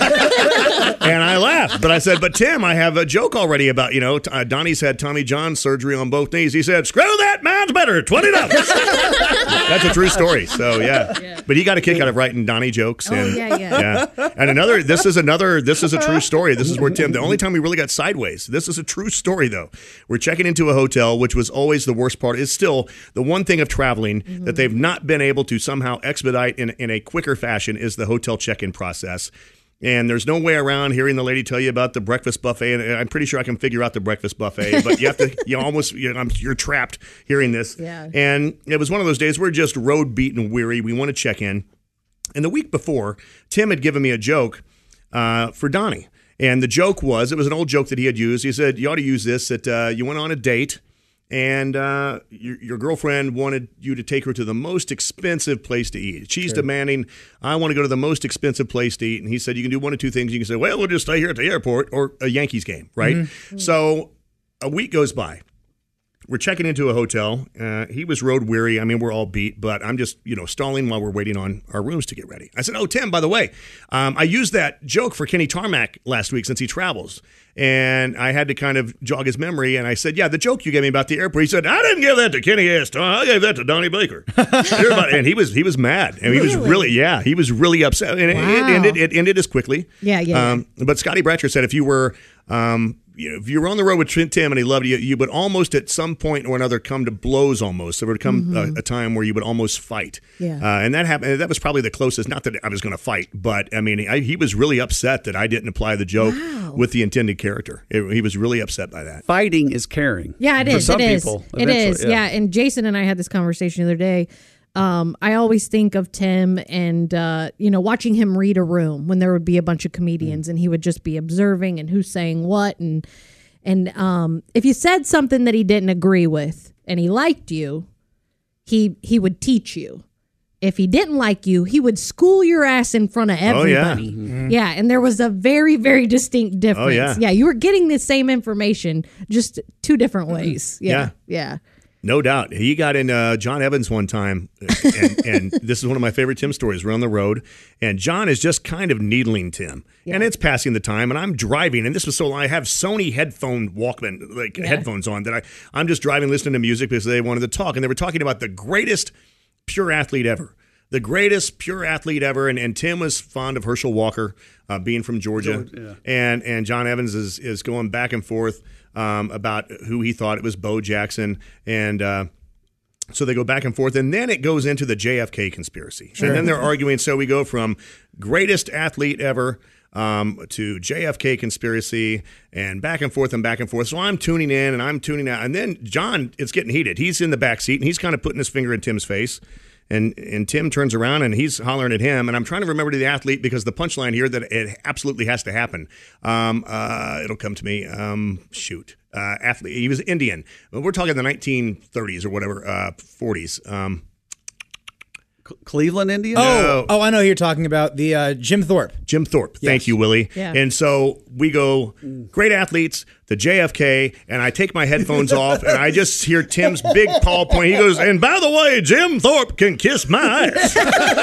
And I laughed, but I said, "But Tim, I have a joke already about you know t- uh, Donnie's had Tommy John surgery on both knees." He said, "Screw that, mine's better, twenty dollars." That's a true story. So yeah, but he got a kick out of writing Donnie jokes. Oh, And, yeah, yeah. yeah. And another, this is another, this is a true story. This is where Tim. The only time we really got sideways. This is a true story though. We're checking into a hotel, which was always the worst part. Is still the one thing of traveling Mm-hmm. that they've not been able to somehow expedite in in a quicker fashion is the hotel check-in process. And there's no way around hearing the lady tell you about the breakfast buffet. And I'm pretty sure I can figure out the breakfast buffet, but you have to, you almost, you know, I'm, you're trapped hearing this. Yeah. And it was one of those days we're just road beat and weary. We want to check in. And the week before, Tim had given me a joke uh, for Donnie. And the joke was, it was an old joke that he had used. He said, you ought to use this, that uh, you went on a date and uh, your, your girlfriend wanted you to take her to the most expensive place to eat. She's sure. demanding, I want to go to the most expensive place to eat. And he said, you can do one of two things. You can say, well, we'll just stay here at the airport, or a Yankees game, right? Mm-hmm. So a week goes by. We're checking into a hotel. Uh, he was road weary. I mean, we're all beat, but I'm just, you know, stalling while we're waiting on our rooms to get ready. I said, oh, Tim, by the way, um, I used that joke for Kenny Tarmac last week since he travels. And I had to kind of jog his memory. And I said, yeah, the joke you gave me about the airport. He said, I didn't give that to Kenny S. I gave that to Donnie Baker. And he was he was mad. And he was really, yeah, he was really upset. And wow. it, it, ended, it ended as quickly. Yeah, yeah. Um, but Scotty Bratcher said if you were... Um, You know, if you were on the road with Tim and he loved you, you would almost at some point or another come to blows almost. There would come mm-hmm. a, a time where you would almost fight. Yeah. Uh, and that happened. That was probably the closest, not that I was going to fight, but I mean, I, he was really upset that I didn't apply the joke wow. with the intended character. It, he was really upset by that. Fighting is caring. Yeah, it For is. some It is. people, It is. eventually, Yeah. And Jason and I had this conversation the other day. Um, I always think of Tim and, uh, you know, watching him read a room when there would be a bunch of comedians mm. and he would just be observing and who's saying what. And, and um, if you said something that he didn't agree with and he liked you, he he would teach you. If he didn't like you, he would school your ass in front of everybody. Oh, yeah. Mm-hmm. Yeah, and there was a very, very distinct difference. Oh, yeah. yeah, you were getting the same information, just two different ways. Yeah, yeah. No doubt. He got in uh, John Evans one time, and, and this is one of my favorite Tim stories. We're on the road, and John is just kind of needling Tim. Yeah. And it's passing the time, and I'm driving, and this was so long. I have Sony headphone Walkman, like yeah. headphones on, that I, I'm just driving, listening to music because they wanted to talk, and they were talking about the greatest pure athlete ever. The greatest pure athlete ever, and, and Tim was fond of Herschel Walker, uh, being from Georgia, George, yeah. and and John Evans is is going back and forth um, about who he thought it was, Bo Jackson, and uh, so they go back and forth, and then it goes into the J F K conspiracy, sure. and then they're arguing. So we go from greatest athlete ever um, to J F K conspiracy, and back and forth and back and forth. So I'm tuning in and I'm tuning out, and then John, it's getting heated. He's in the back seat, and he's kind of putting his finger in Tim's face. And and Tim turns around and he's hollering at him. And I'm trying to remember to the athlete because the punchline here that it absolutely has to happen. Um, uh, it'll come to me. Um, shoot. Uh, athlete. He was Indian. We're talking the nineteen thirties or whatever, uh, forties. Um, C- Cleveland Indians? Oh, No. oh, I know who you're talking about. The uh, Jim Thorpe. Jim Thorpe. Yes. Thank you, Willie. Yeah. And so we go, great athletes, the J F K, and I take my headphones off, and I just hear Tim's big paw point. He goes, and by the way, Jim Thorpe can kiss my ass.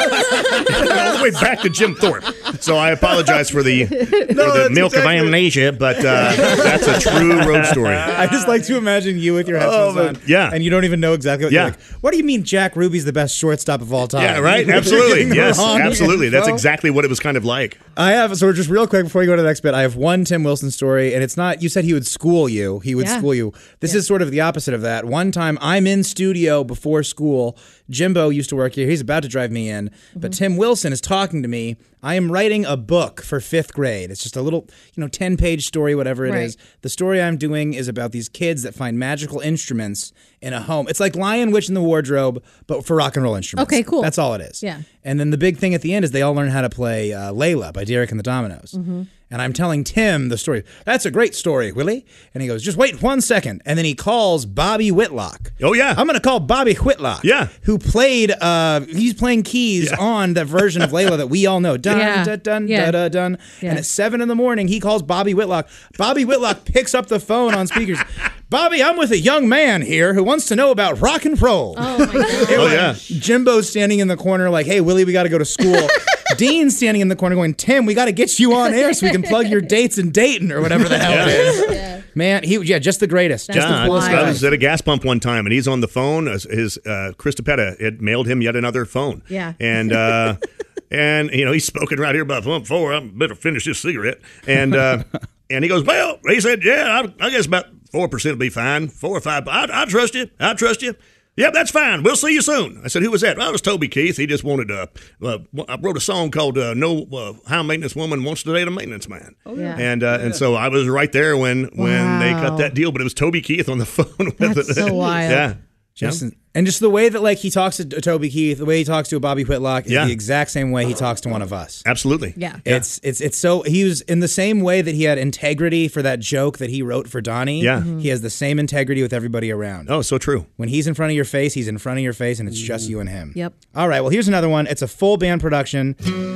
All the way back to Jim Thorpe. So I apologize for the, for the milk exactly- of amnesia, but uh, that's a true road story. I just like to imagine you with your headphones Oh, on. man. Yeah. And you don't even know exactly what Yeah. you're like. What do you mean Jack Ruby's the best shortstop of all time? Yeah, right? You're Absolutely. getting the Yes, wrong absolutely. That's info. exactly what it was kind of like. I have, so just real quick before you go to the next bit, I have one Tim Wilson story, and it's not, you said he would school you. He would Yeah. school you. This is sort of the opposite of that. One time I'm in studio before school. Jimbo used to work here. He's about to drive me in. But Tim Wilson is talking to me. I am writing a book for fifth grade. It's just a little, you know, ten-page story, whatever it Right. is. The story I'm doing is about these kids that find magical instruments in a home. It's like Lion, Witch, in the Wardrobe, but for rock and roll instruments. Okay, cool. That's all it is. Yeah. And then the big thing at the end is they all learn how to play uh, Layla by Derek and the Dominoes. Mm-hmm. And I'm telling Tim the story. That's a great story, Willie. And he goes, just wait one second. And then he calls Bobby Whitlock. Oh, yeah. I'm going to call Bobby Whitlock. Yeah. Who played, uh, he's playing keys on the version of Layla that we all know. Dun, Yeah. dun, dun, Yeah. dun, dun, dun. Yeah. And at seven in the morning, he calls Bobby Whitlock. Bobby Whitlock picks up the phone on speakers. Bobby, I'm with a young man here who wants to know about rock and roll. Oh, my God. Oh, yeah. Jimbo's standing in the corner like, hey, Willie, we got to go to school. Dean's standing in the corner going, Tim, we got to get you on air so we can plug your dates in Dayton or whatever the hell it is. Man, he yeah, just the greatest. That's Just Yeah, the I coolest was, I guy. was at a gas pump one time, and he's on the phone. His his, uh, Chris DePetta had mailed him yet another phone. Yeah. and uh, and you know he's spoken right here about phone four. I better finish this cigarette. And uh, and he goes, well, he said, yeah, I, I guess about four percent will be fine. Four or five. I, I trust you. I trust you. Yep, that's fine. We'll see you soon. I said, who was that? Well, it was Toby Keith. He just wanted to. Uh, I wrote a song called uh, "No uh, How a Maintenance Woman Wants to Date a Maintenance Man." Oh, yeah. And uh, and so I was right there when when they cut Wow. that deal. But it was Toby Keith on the phone with That's it. so wild. Yeah. Just, and just the way that like he talks to Toby Keith, the way he talks to a Bobby Whitlock is Yeah. the exact same way he talks to one of us. Absolutely. Yeah. It's it's it's so he was in the same way that he had integrity for that joke that he wrote for Donnie. Yeah. Mm-hmm. He has the same integrity with everybody around. Oh, so true. When he's in front of your face, he's in front of your face, and it's just you and him. Yep. All right. Well, here's another one. It's a full band production.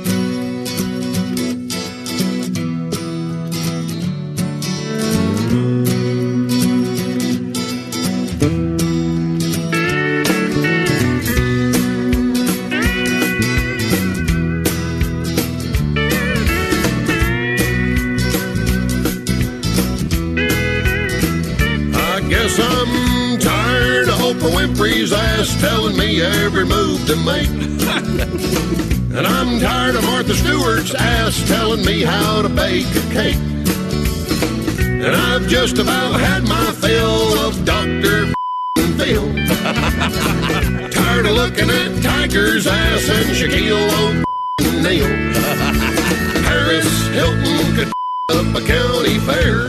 I guess I'm tired of Oprah Winfrey's ass telling me every move to make. And I'm tired of Martha Stewart's ass telling me how to bake a cake. And I've just about had my fill of Doctor Phil. Tired of looking at Tiger's ass and Shaquille O'Neal. Paris Hilton could up a county fair.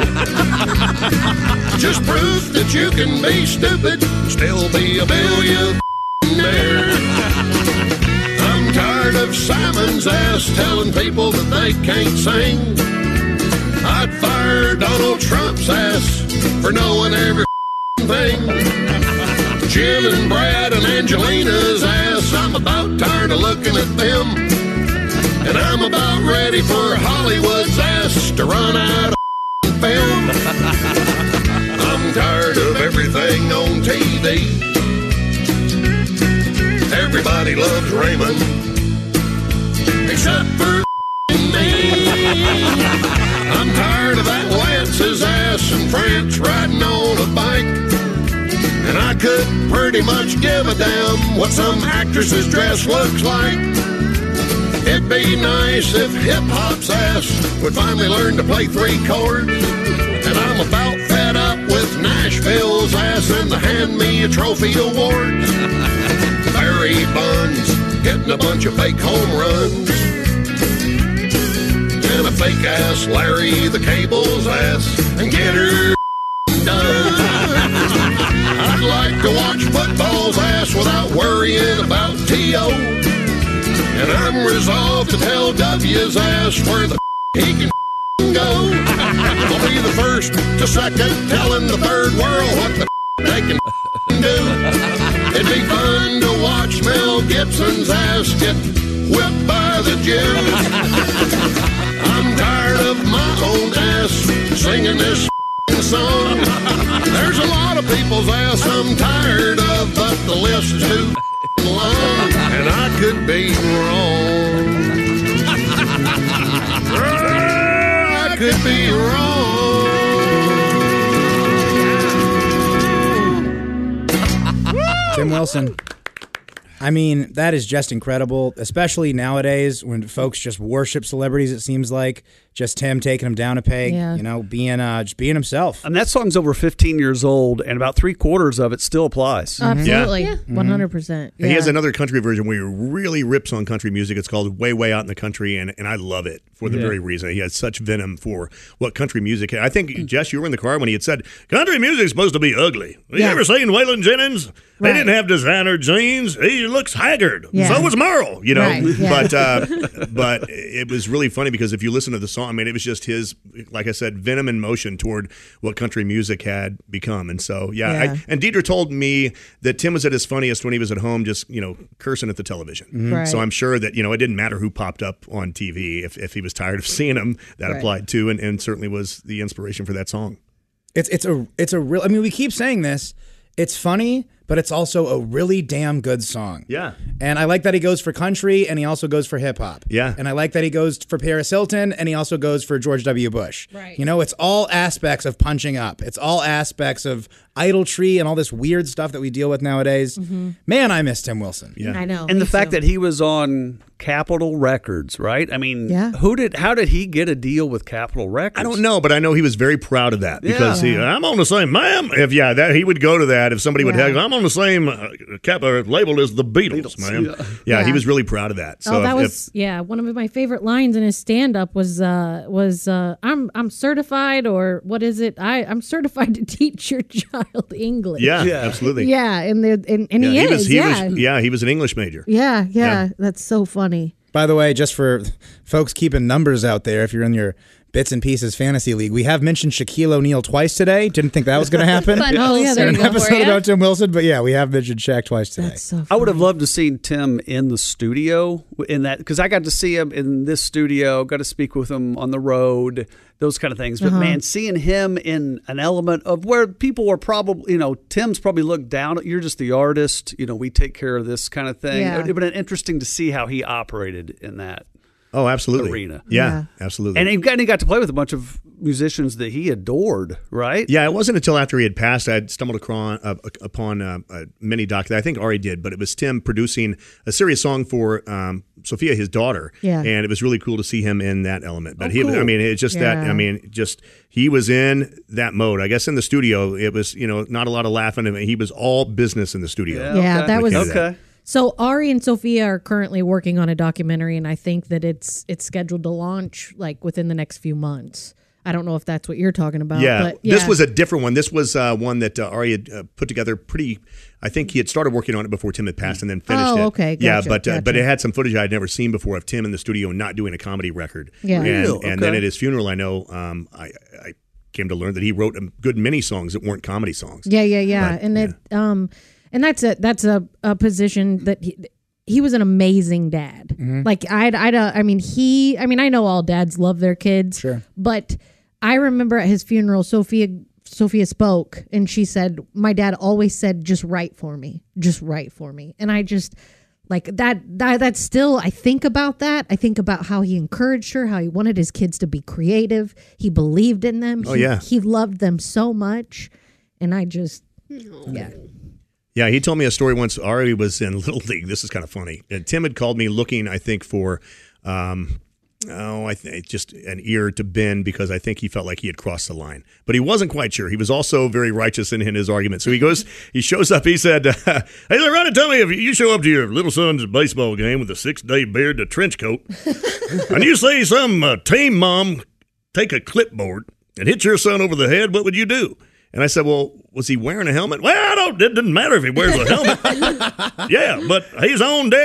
Just proof that you can be stupid, still be a billionaire. I'm tired of Simon's ass telling people that they can't sing. I'd fire Donald Trump's ass for knowing every thing. Jim and Brad and Angelina's ass, I'm about tired of looking at them. And I'm about ready for Hollywood's ass to run out of film. I'm tired of everything on T V. Everybody loves Raymond, except for me. I'm tired of that Lance's ass in France riding on a bike. And I could pretty much give a damn what some actress's dress looks like. It'd be nice if hip-hop's ass would finally learn to play three chords. And I'm about fed up with Nashville's ass and the Hand Me a Trophy awards. Barry Bonds hitting a bunch of fake home runs. And a fake-ass Larry the Cable's ass and get her done. I'd like to watch football's ass without worrying about T O And I'm resolved to tell W's ass where the he can go. I'll be the first to second telling the third world what the they can do. It'd be fun to watch Mel Gibson's ass get whipped by the Jews. I'm tired of my old ass singing this song. There's a lot of people's ass I'm tired of, but the list is too long, and I could be wrong. I could be wrong. Tim Wilson. I mean, that is just incredible, especially nowadays when folks just worship celebrities, it seems like. Just Tim taking him down a peg, Yeah. you know, being uh, just being himself. And that song's over fifteen years old, and about three quarters of it still applies. Absolutely. Yeah. one hundred percent. He has another country version where he really rips on country music. It's called Way, Way Out in the Country, and, and I love it for the Yeah. very reason. He has such venom for what country music I think, Jess, you were in the car when he had said, country music's supposed to be ugly. Have you Yeah. ever seen Waylon Jennings? They Right. didn't have designer jeans. He looks haggard. Yeah. So was Merle, you know. Right, yeah. But uh, but it was really funny because if you listen to the song, I mean, it was just his, like I said, venom in motion toward what country music had become. And so, yeah. Yeah. I, and Deidre told me that Tim was at his funniest when he was at home just, you know, cursing at the television. Right. So I'm sure that, you know, it didn't matter who popped up on T V. If, if he was tired of seeing him, that Right. applied too, and, and certainly was the inspiration for that song. It's it's a it's a real. I mean, we keep saying this. It's funny, but it's also a really damn good song. Yeah. And I like that he goes for country, and he also goes for hip hop. Yeah. And I like that he goes for Paris Hilton, and he also goes for George W. Bush. Right. You know, it's all aspects of punching up. It's all aspects of idolatry and all this weird stuff that we deal with nowadays. Man, I miss Tim Wilson. Yeah. I know. And the me fact too. that he was on Capitol Records, right? I mean, Yeah. who did? How did he get a deal with Capitol Records? I don't know, but I know he was very proud of that because he, I'm on the same, ma'am. If yeah, that he would go to that if somebody would Yeah. have, I'm on the same uh, cap uh, label as the Beatles, ma'am. Yeah. Yeah, he Yeah. was really proud of that. So oh, that if, was if- yeah. One of my favorite lines in his stand-up was uh, was uh, I'm I'm certified or what is it? I I'm certified to teach your child English. yeah, absolutely. yeah, and the and, and Yeah, he, is. was, he yeah. was, yeah, he was an English major. yeah, yeah, Yeah. That's so funny. By the way, just for folks keeping numbers out there, if you're in your Bits and Pieces Fantasy League, we have mentioned Shaquille O'Neal twice today. Didn't think that was going to happen. Fun Oh, full yeah, there in you an circle for episode ya. about Tim Wilson, but yeah, we have mentioned Shaq twice today. That's so funny. I would have loved to seen Tim in the studio in that because I got to see him in this studio, got to speak with him on the road, those kind of things. But Uh-huh. man, seeing him in an element of where people were probably, you know, Tim's probably looked down. You're just the artist, you know. We take care of this kind of thing. Yeah. It would have been interesting to see how he operated in that. Oh, absolutely. Arena. Yeah, Yeah. absolutely. And he got, and he got to play with a bunch of musicians that he adored, right? Yeah, it wasn't until after he had passed I had stumbled across, uh, upon uh, a mini doc that I think Ari did, but it was Tim producing a serious song for um, Sophia, his daughter. Yeah. And it was really cool to see him in that element. But Oh, he, cool. I mean, it's just that, Yeah. I mean, just he was in that mode. I guess in the studio, it was, you know, not a lot of laughing. I mean, he was all business in the studio. Yeah, okay. that was Okay. So Ari and Sophia are currently working on a documentary, and I think that it's it's scheduled to launch like within the next few months. I don't know if that's what you're talking about. Yeah, but yeah. this was a different one. This was uh, one that uh, Ari had uh, put together pretty. I think he had started working on it before Tim had passed, and then finished Oh, it. okay, yeah, gotcha, but uh, but gotcha. it had some footage I had never seen before of Tim in the studio not doing a comedy record. Yeah. and, Real? and then Okay. at his funeral, I know um, I, I came to learn that he wrote a good many songs that weren't comedy songs. Yeah, yeah, yeah. But, and yeah. it um and that's a that's a, a position that he, he was an amazing dad. Mm-hmm. Like I'd I'd uh, I mean he I mean I know all dads love their kids. Sure. But I remember at his funeral Sophia Sophia spoke and she said my dad always said just write for me. Just write for me. And I just like that that that's still I think about that. I think about how he encouraged her, how he wanted his kids to be creative. He believed in them. Oh, he, yeah. he loved them so much. And I just yeah. Yeah, he told me a story once. Ari was in Little League. This is kind of funny. And Tim had called me looking, I think, for, um, oh, I think just an ear to bend because I think he felt like he had crossed the line. But he wasn't quite sure. He was also very righteous in, in his argument. So he goes, he shows up. He said, uh, "Hey, Loretta, tell me if you show up to your little son's baseball game with a six-day beard and a trench coat, and you see some uh, team mom take a clipboard and hit your son over the head, what would you do?" And I said, "Well, was he wearing a helmet?" "Well, I don't, it didn't matter if he wears a helmet." "Yeah, but he's on deck."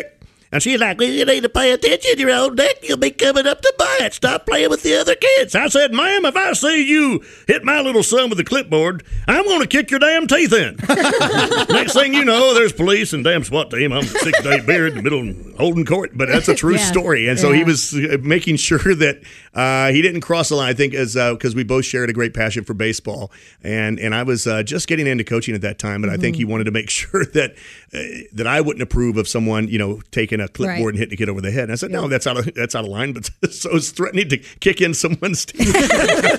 And she's like, well, you need to pay attention. Your old neck, you'll be coming up to buy it. Stop playing with the other kids. I said, ma'am, if I see you hit my little son with a clipboard, I'm going to kick your damn teeth in. Next thing you know, there's police and damn SWAT team. I'm six to eight beer in the middle of holding court. But that's a true Yeah. story. And so Yeah. he was making sure that uh, he didn't cross the line, I think, as because uh, we both shared a great passion for baseball. And and I was uh, just getting into coaching at that time, but mm-hmm. I think he wanted to make sure that uh, that I wouldn't approve of someone, you know, taking a clipboard right. and hitting a kid over the head. And I said, yeah. no, that's out of that's out of line. But so it's threatening to kick in someone's teeth. Well,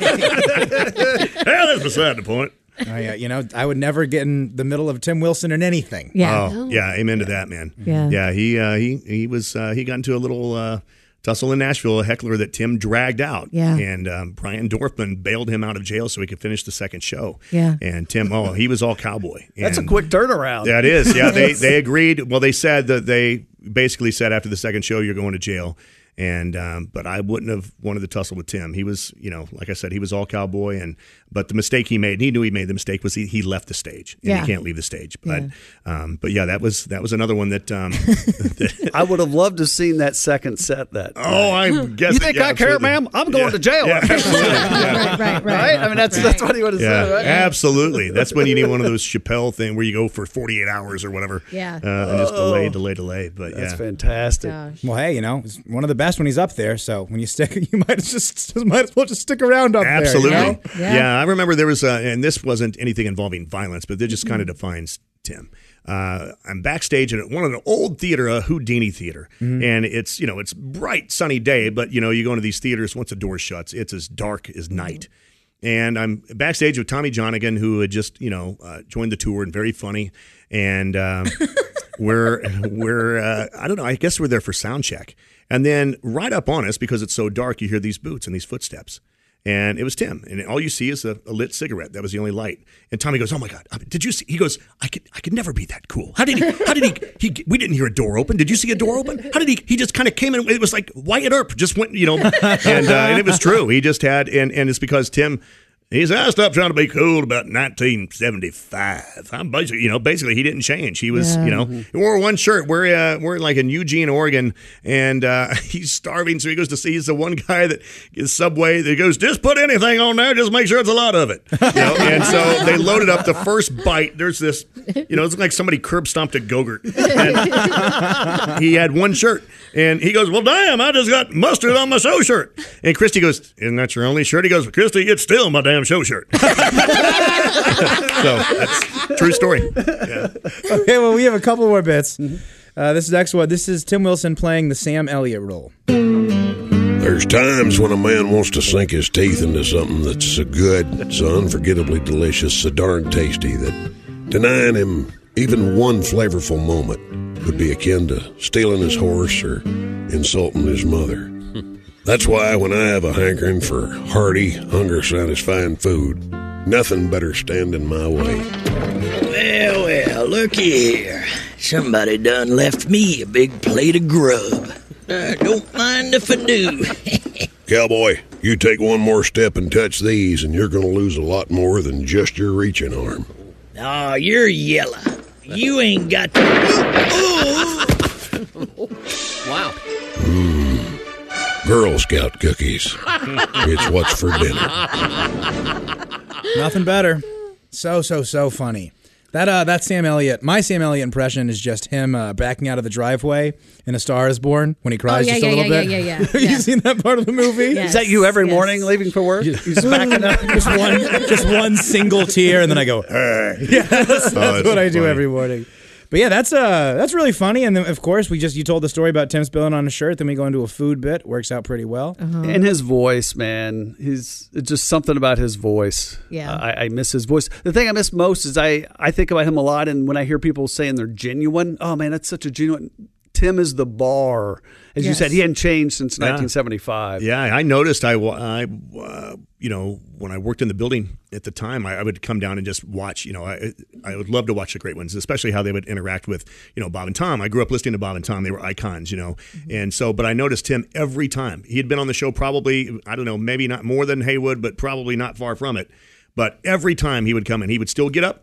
that's beside the point. Oh, yeah, you know, I would never get in the middle of Tim Wilson in anything. Yeah. Oh, no. yeah. Amen to that, man. Yeah. Yeah. He uh, he he was uh, he got into a little uh, tussle in Nashville, a heckler that Tim dragged out. Yeah. And um, Brian Dorfman bailed him out of jail so he could finish the second show. Yeah. And Tim, oh, he was all cowboy. That's and a quick turnaround. That is. Yeah. they they agreed. Well, they said that they basically said after the second show, you're going to jail. And um, but I wouldn't have wanted to tussle with Tim. He was, you know, like I said, he was all cowboy. And but the mistake he made, and he knew he made the mistake, was he, he left the stage. And yeah. he can't leave the stage. But yeah. Um, but yeah, that was that was another one that. Um, that I would have loved to have seen that second set. That oh, I guess. You think yeah, I care, absolutely. ma'am? I'm going yeah. to jail. Yeah, absolutely. right, Yeah. right, right, right. I mean, that's right. that's what he would have Yeah, said. Right? absolutely. That's when you need one of those Chappelle thing where you go for forty-eight hours or whatever. Yeah. Uh, and just delay, delay, delay. But That's yeah. fantastic. Gosh. Well, hey, you know, it's one of the best when he's up there. So when you stick, you might just might as well just stick around up Absolutely. there. You know? Yeah. Yeah. I remember there was, uh, and this wasn't anything involving violence, but it just mm-hmm. kind of defines Tim. Uh, I'm backstage at one of the old theater, a Houdini theater, mm-hmm. and it's, you know, it's bright, sunny day, but, you know, you go into these theaters, once the door shuts, it's as dark as night. And I'm backstage with Tommy Johnigan, who had just, you know, uh, joined the tour and very funny. And um, we're, we're uh, I don't know, I guess we're there for sound check. And then right up on us, because it's so dark, you hear these boots and these footsteps. And it was Tim. And all you see is a, a lit cigarette. That was the only light. And Tommy goes, oh, my God, did you see? He goes, I could I could never be that cool. How did he? How did he, he? We didn't hear a door open. Did you see a door open? How did he? He just kind of came in. It was like Wyatt Earp just went, you know. And, uh, and it was true. He just had, and, and it's because Tim, he said, I stopped trying to be cool about nineteen seventy-five. I'm basically, you know, basically he didn't change. He was, yeah. you know, he wore one shirt. We're, uh, we're like in Eugene, Oregon, and uh, he's starving. So he goes to see, he's the one guy that is Subway that goes, just put anything on there. Just make sure it's a lot of it. You know? And so they loaded up the first bite. There's this, you know, it's like somebody curb stomped a Go-Gurt. And he had one shirt. And he goes, well, damn, I just got mustard on my show shirt. And Christy goes, isn't that your only shirt? He goes, Christy, it's still my damn show shirt. So that's a true story. Yeah. Okay, well, we have a couple more bits. Uh, this next one, this is Tim Wilson playing the Sam Elliott role. There's times when a man wants to sink his teeth into something that's so good, so unforgettably delicious, so darn tasty, that denying him even one flavorful moment would be akin to stealing his horse or insulting his mother. That's why when I have a hankering for hearty, hunger-satisfying food, nothing better stand in my way. Well, well, looky here. Somebody done left me a big plate of grub. I don't mind if I do. Cowboy, you take one more step and touch these, and you're going to lose a lot more than just your reaching arm. Aw, oh, you're yellow. You ain't got to... Wow. Mmm. Girl Scout cookies. It's what's for dinner. Nothing better. So, so, so funny. That uh, that Sam Elliott, my Sam Elliott impression is just him uh, backing out of the driveway in A Star Is Born when he cries oh, yeah, just yeah, a little yeah, bit. Yeah, yeah, yeah. Have yeah. you seen that part of the movie? Yes. Is that you every yes. morning leaving for work? You're just backing up. just one, just one single tear, and then I go. Yeah, that's, that's Oh, what I do funny. every morning. But yeah, that's uh, that's really funny. And then of course we just you told the story about Tim spilling on a shirt. Then we go into a food bit. Works out pretty well. Uh-huh. And his voice, man, he's it's just something about his voice. Yeah. Uh, I, I miss his voice. The thing I miss most is I, I think about him a lot, and when I hear people saying they're genuine, oh man, that's such a genuine. Tim is the bar, as Yes. you said. He hadn't changed since Yeah. nineteen seventy-five. Yeah, I noticed. I, wa- I uh, you know, when I worked in the building at the time, I, I would come down and just watch. You know, I I would love to watch the great ones, especially how they would interact with, you know, Bob and Tom. I grew up listening to Bob and Tom; they were icons, you know. Mm-hmm. And so, but I noticed him every time. He had been on the show probably, I don't know, maybe not more than Haywood, but probably not far from it. But every time he would come in, he would still get up,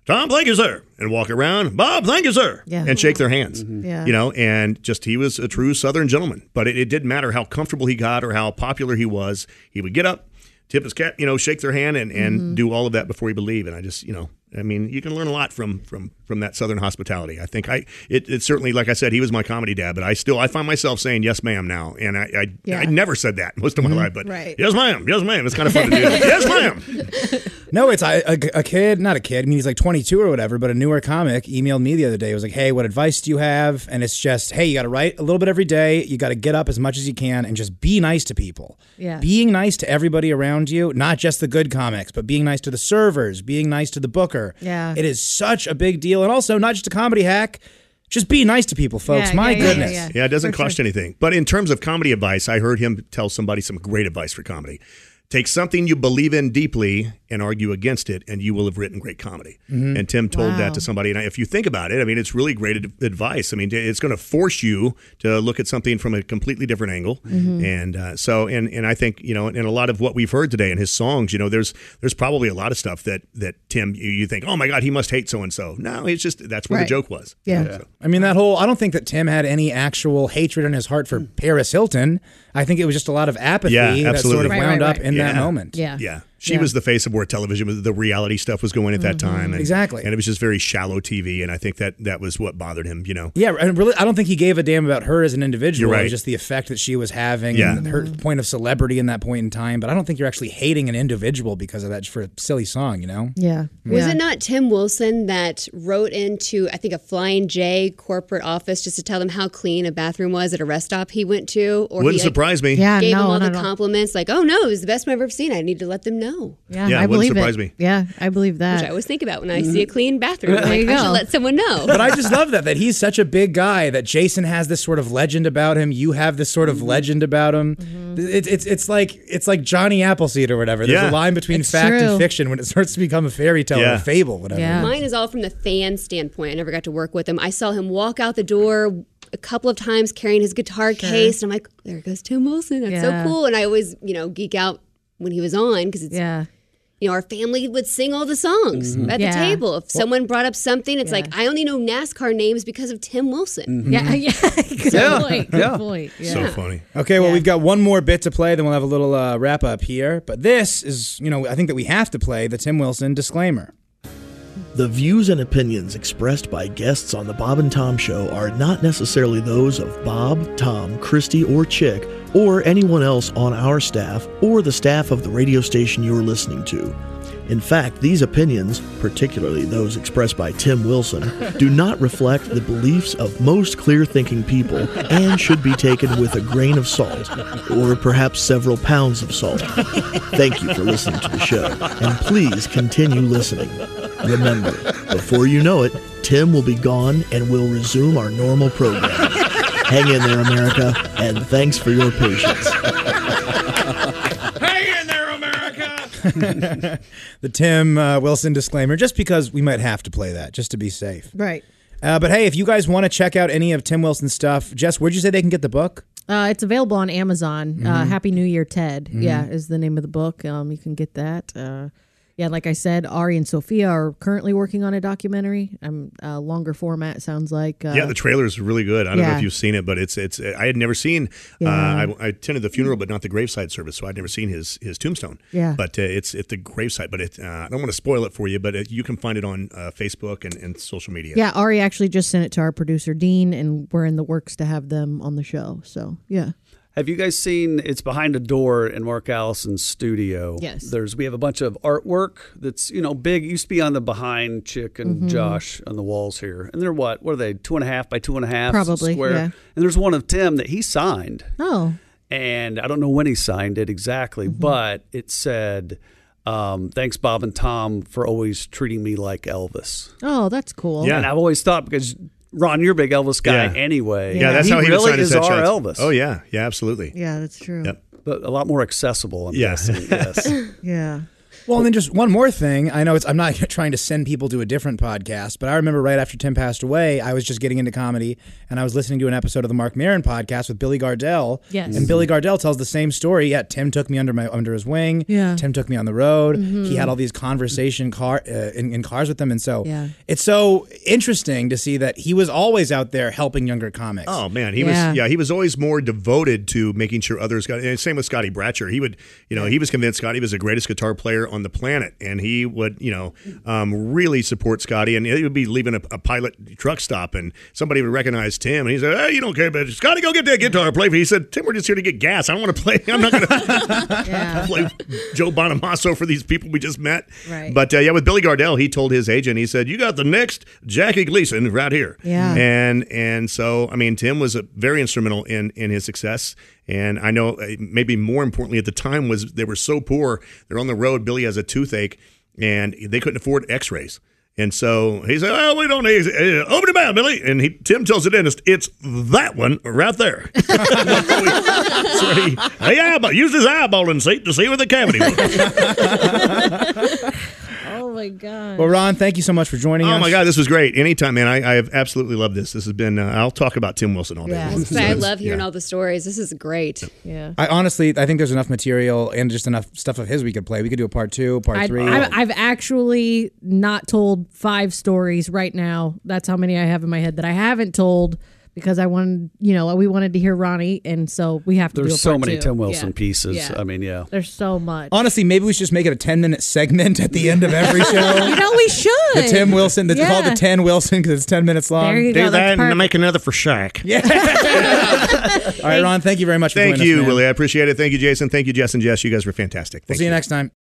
Tom, thank you, sir. And walk around, Bob, thank you, sir. Yeah. And shake their hands. Mm-hmm. Yeah. You know, and just he was a true Southern gentleman. But it, it didn't matter how comfortable he got or how popular he was. He would get up, tip his cap, you know, shake their hand and, and Mm-hmm. do all of that before he would leave. And I just, you know, I mean, you can learn a lot from from from that Southern hospitality. I think I it, it certainly, like I said, he was my comedy dad, but I still I find myself saying yes, ma'am now, and I I, Yeah. I never said that most of my life, but Right. yes, ma'am, yes, ma'am. It's kind of fun to do. Yes, ma'am. No, it's a, a, a kid, not a kid. I mean, he's like twenty-two or whatever, but a newer comic emailed me the other day. It was like, hey, what advice do you have? And it's just, hey, you got to write a little bit every day. You got to get up as much as you can and just be nice to people. Yeah. Being nice to everybody around you, not just the good comics, but being nice to the servers, being nice to the booker. Yeah. It is such a big deal. And also, not just a comedy hack, just be nice to people, folks. Yeah, My yeah, yeah, goodness. yeah, Yeah, it doesn't For cost sure. anything. But in terms of comedy advice, I heard him tell somebody some great advice for comedy. Take something you believe in deeply and argue against it, and you will have written great comedy. And Tim told Wow. that to somebody. And if you think about it, I mean, it's really great ad- advice. I mean, it's going to force you to look at something from a completely different angle. And uh, so, and and I think, you know, in a lot of what we've heard today in his songs, you know, there's there's probably a lot of stuff that that Tim, you, you think, oh my God, he must hate so and so. No, it's just that's where Right. the joke was. Yeah. So- I mean, that whole, I don't think that Tim had any actual hatred in his heart for Paris Hilton. I think it was just a lot of apathy Yeah, that sort absolutely. of Right, wound right, up right. in that Yeah. moment. Yeah. Yeah. She Yeah. was the face of where television was, the reality stuff was going at that time. And, Exactly. And it was just very shallow T V. And I think that that was what bothered him, you know. Yeah, and really, I don't think he gave a damn about her as an individual. You're right. It was just the effect that she was having, Yeah. and her point of celebrity in that point in time. But I don't think you're actually hating an individual because of that, just for a silly song, you know? Yeah. Was Yeah. it not Tim Wilson that wrote into, I think, a Flying J corporate office just to tell them how clean a bathroom was at a rest stop he went to? Or Wouldn't he, like, surprise me. Yeah, gave no, them all no, the no. compliments, like, oh no, it was the best one I've ever seen. I need to let them know. Yeah, Yeah, I it wouldn't believe surprise it. me. Yeah, I believe that. Which I always think about when I see a clean bathroom. I'm There like, you I go. should let someone know. But I just love that, that he's such a big guy, that Jason has this sort of legend about him. You have this sort of legend about him. It's, it's, it's like it's like Johnny Appleseed or whatever. There's Yeah. a line between It's fact true. and fiction when it starts to become a fairy tale or Yeah. a fable, whatever. Yeah. Mine is all from the fan standpoint. I never got to work with him. I saw him walk out the door a couple of times carrying his guitar case, and I'm like, there goes Tim Wilson. That's Yeah. so cool. And I always, you know, geek out when he was on because it's, Yeah. you know, our family would sing all the songs at Yeah. the table. If someone brought up something, it's Yeah. like, I only know NASCAR names because of Tim Wilson. Yeah. Yeah. Good Yeah. point. Good Yeah. point. Yeah. So funny. Okay, well, Yeah. we've got one more bit to play, then we'll have a little uh, wrap up here. But this is, you know, I think that we have to play the Tim Wilson disclaimer. The views and opinions expressed by guests on the Bob and Tom Show are not necessarily those of Bob, Tom, Christy, or Chick, or anyone else on our staff, or the staff of the radio station you're listening to. In fact, these opinions, particularly those expressed by Tim Wilson, do not reflect the beliefs of most clear-thinking people and should be taken with a grain of salt, or perhaps several pounds of salt. Thank you for listening to the show, and please continue listening. Remember, before you know it, Tim will be gone and we'll resume our normal program. Hang in there, America, and thanks for your patience. Hang in there, America! The Tim uh, Wilson disclaimer, just because we might have to play that, just to be safe. Right. Uh, but hey, if you guys want to check out any of Tim Wilson's stuff, Jess, where'd you say they can get the book? Uh, it's available on Amazon. Uh, Mm-hmm. Happy New Year, Ted. Yeah, is the name of the book. Um, you can get that. Uh, yeah, like I said, Ari and Sophia are currently working on a documentary. Um, uh, longer format, sounds like. Uh, Yeah, the trailer is really good. I don't know yeah. if you've seen it, but it's it's. I had never seen. Yeah. Uh, I, I attended the funeral, but not the graveside service, so I'd never seen his his tombstone. Yeah. but uh, it's at the gravesite. But it, uh, I don't want to spoil it for you, but it, you can find it on uh, Facebook and, and social media. Yeah, Ari actually just sent it to our producer, Dean, and we're in the works to have them on the show. So, yeah. Have you guys seen It's Behind a Door in Mark Allison's studio? Yes. There's we have a bunch of artwork that's, you know, big. It used to be on the behind Chick and Mm-hmm. Josh on the walls here. And they're what? What are they? Two and a half by two and a half Probably, square. yeah. And there's one of Tim that he signed. Oh, And I don't know when he signed it exactly, Mm-hmm. but it said, um, thanks, Bob and Tom, for always treating me like Elvis. oh, that's cool. Yeah. And I've always thought, because Ron, you're a big Elvis guy Yeah. anyway. yeah, that's he how he really would sign his is our headshots. Elvis. Oh yeah, yeah, absolutely. Yeah, that's true. Yep. But a lot more accessible, I'm Yeah. guessing. Yes. Yeah. Well, and then just one more thing. I know it's I'm not trying to send people to a different podcast, but I remember right after Tim passed away, I was just getting into comedy, and I was listening to an episode of the Mark Maron podcast with Billy Gardell. Yes. And Billy Gardell tells the same story. Yeah, Tim took me under my under his wing. Yeah. Tim took me on the road. Mhm. He had all these conversation car uh, in, in cars with them, and so Yeah. it's so interesting to see that he was always out there helping younger comics. Oh man, he Yeah. was yeah he was always more devoted to making sure others got. And same with Scotty Bratcher. He would you know he was convinced Scotty was the greatest guitar player on the planet, and he would you know um, really support Scotty. And he would be leaving a, a pilot truck stop, and somebody would recognize Tim, and he said, "Hey, you don't care, but Scotty, go get that guitar, play." He said, "Tim, we're just here to get gas. I don't want to play. I'm not going to Yeah. play Joe Bonamassa for these people we just met." Right. But uh, yeah, with Billy Gardell, he told his agent, he said, "You got the next Jackie Gleason right here." Yeah. And and so I mean, Tim was a, very instrumental in in his success. And I know uh, maybe more importantly at the time was they were so poor. They're on the road. Billy has a toothache, and they couldn't afford X-rays. And so he said, "Oh, we don't need uh, open your mouth, Billy." And he Tim tells the dentist, "It's that one right there." so he, so he, he eyeball, used his eyeballing seat to see where the cavity was. Oh my god. Well, Ron, thank you so much for joining Oh us. my God, this was great. Anytime, man. I, I have absolutely loved this. This has been. Uh, I'll talk about Tim Wilson all day. Yeah. long. That's why I So, love hearing yeah. all the stories. This is great. Yeah. I honestly, I think there's enough material and just enough stuff of his we could play. We could do a part two, part I'd- three. I've, I've actually not told five stories right now. That's how many I have in my head that I haven't told because I wanted, you know, we wanted to hear Ronnie, and so we have to do a There's so part many two. Tim Wilson Yeah. pieces. Yeah. I mean, yeah. There's so much. Honestly, maybe we should just make it a ten minute segment at the end of every show. You know, we should. The Tim Wilson, that's Yeah. called the ten Wilson because it's ten minutes long. There you Do go. that That's and perfect. make another for Shaq. Yeah. All right, Ron, thank you very much for Thank joining you, us, man. Willie. I appreciate it. Thank you, Jason. Thank you, Jess and Jess. You guys were fantastic. We'll Thank see you you next time.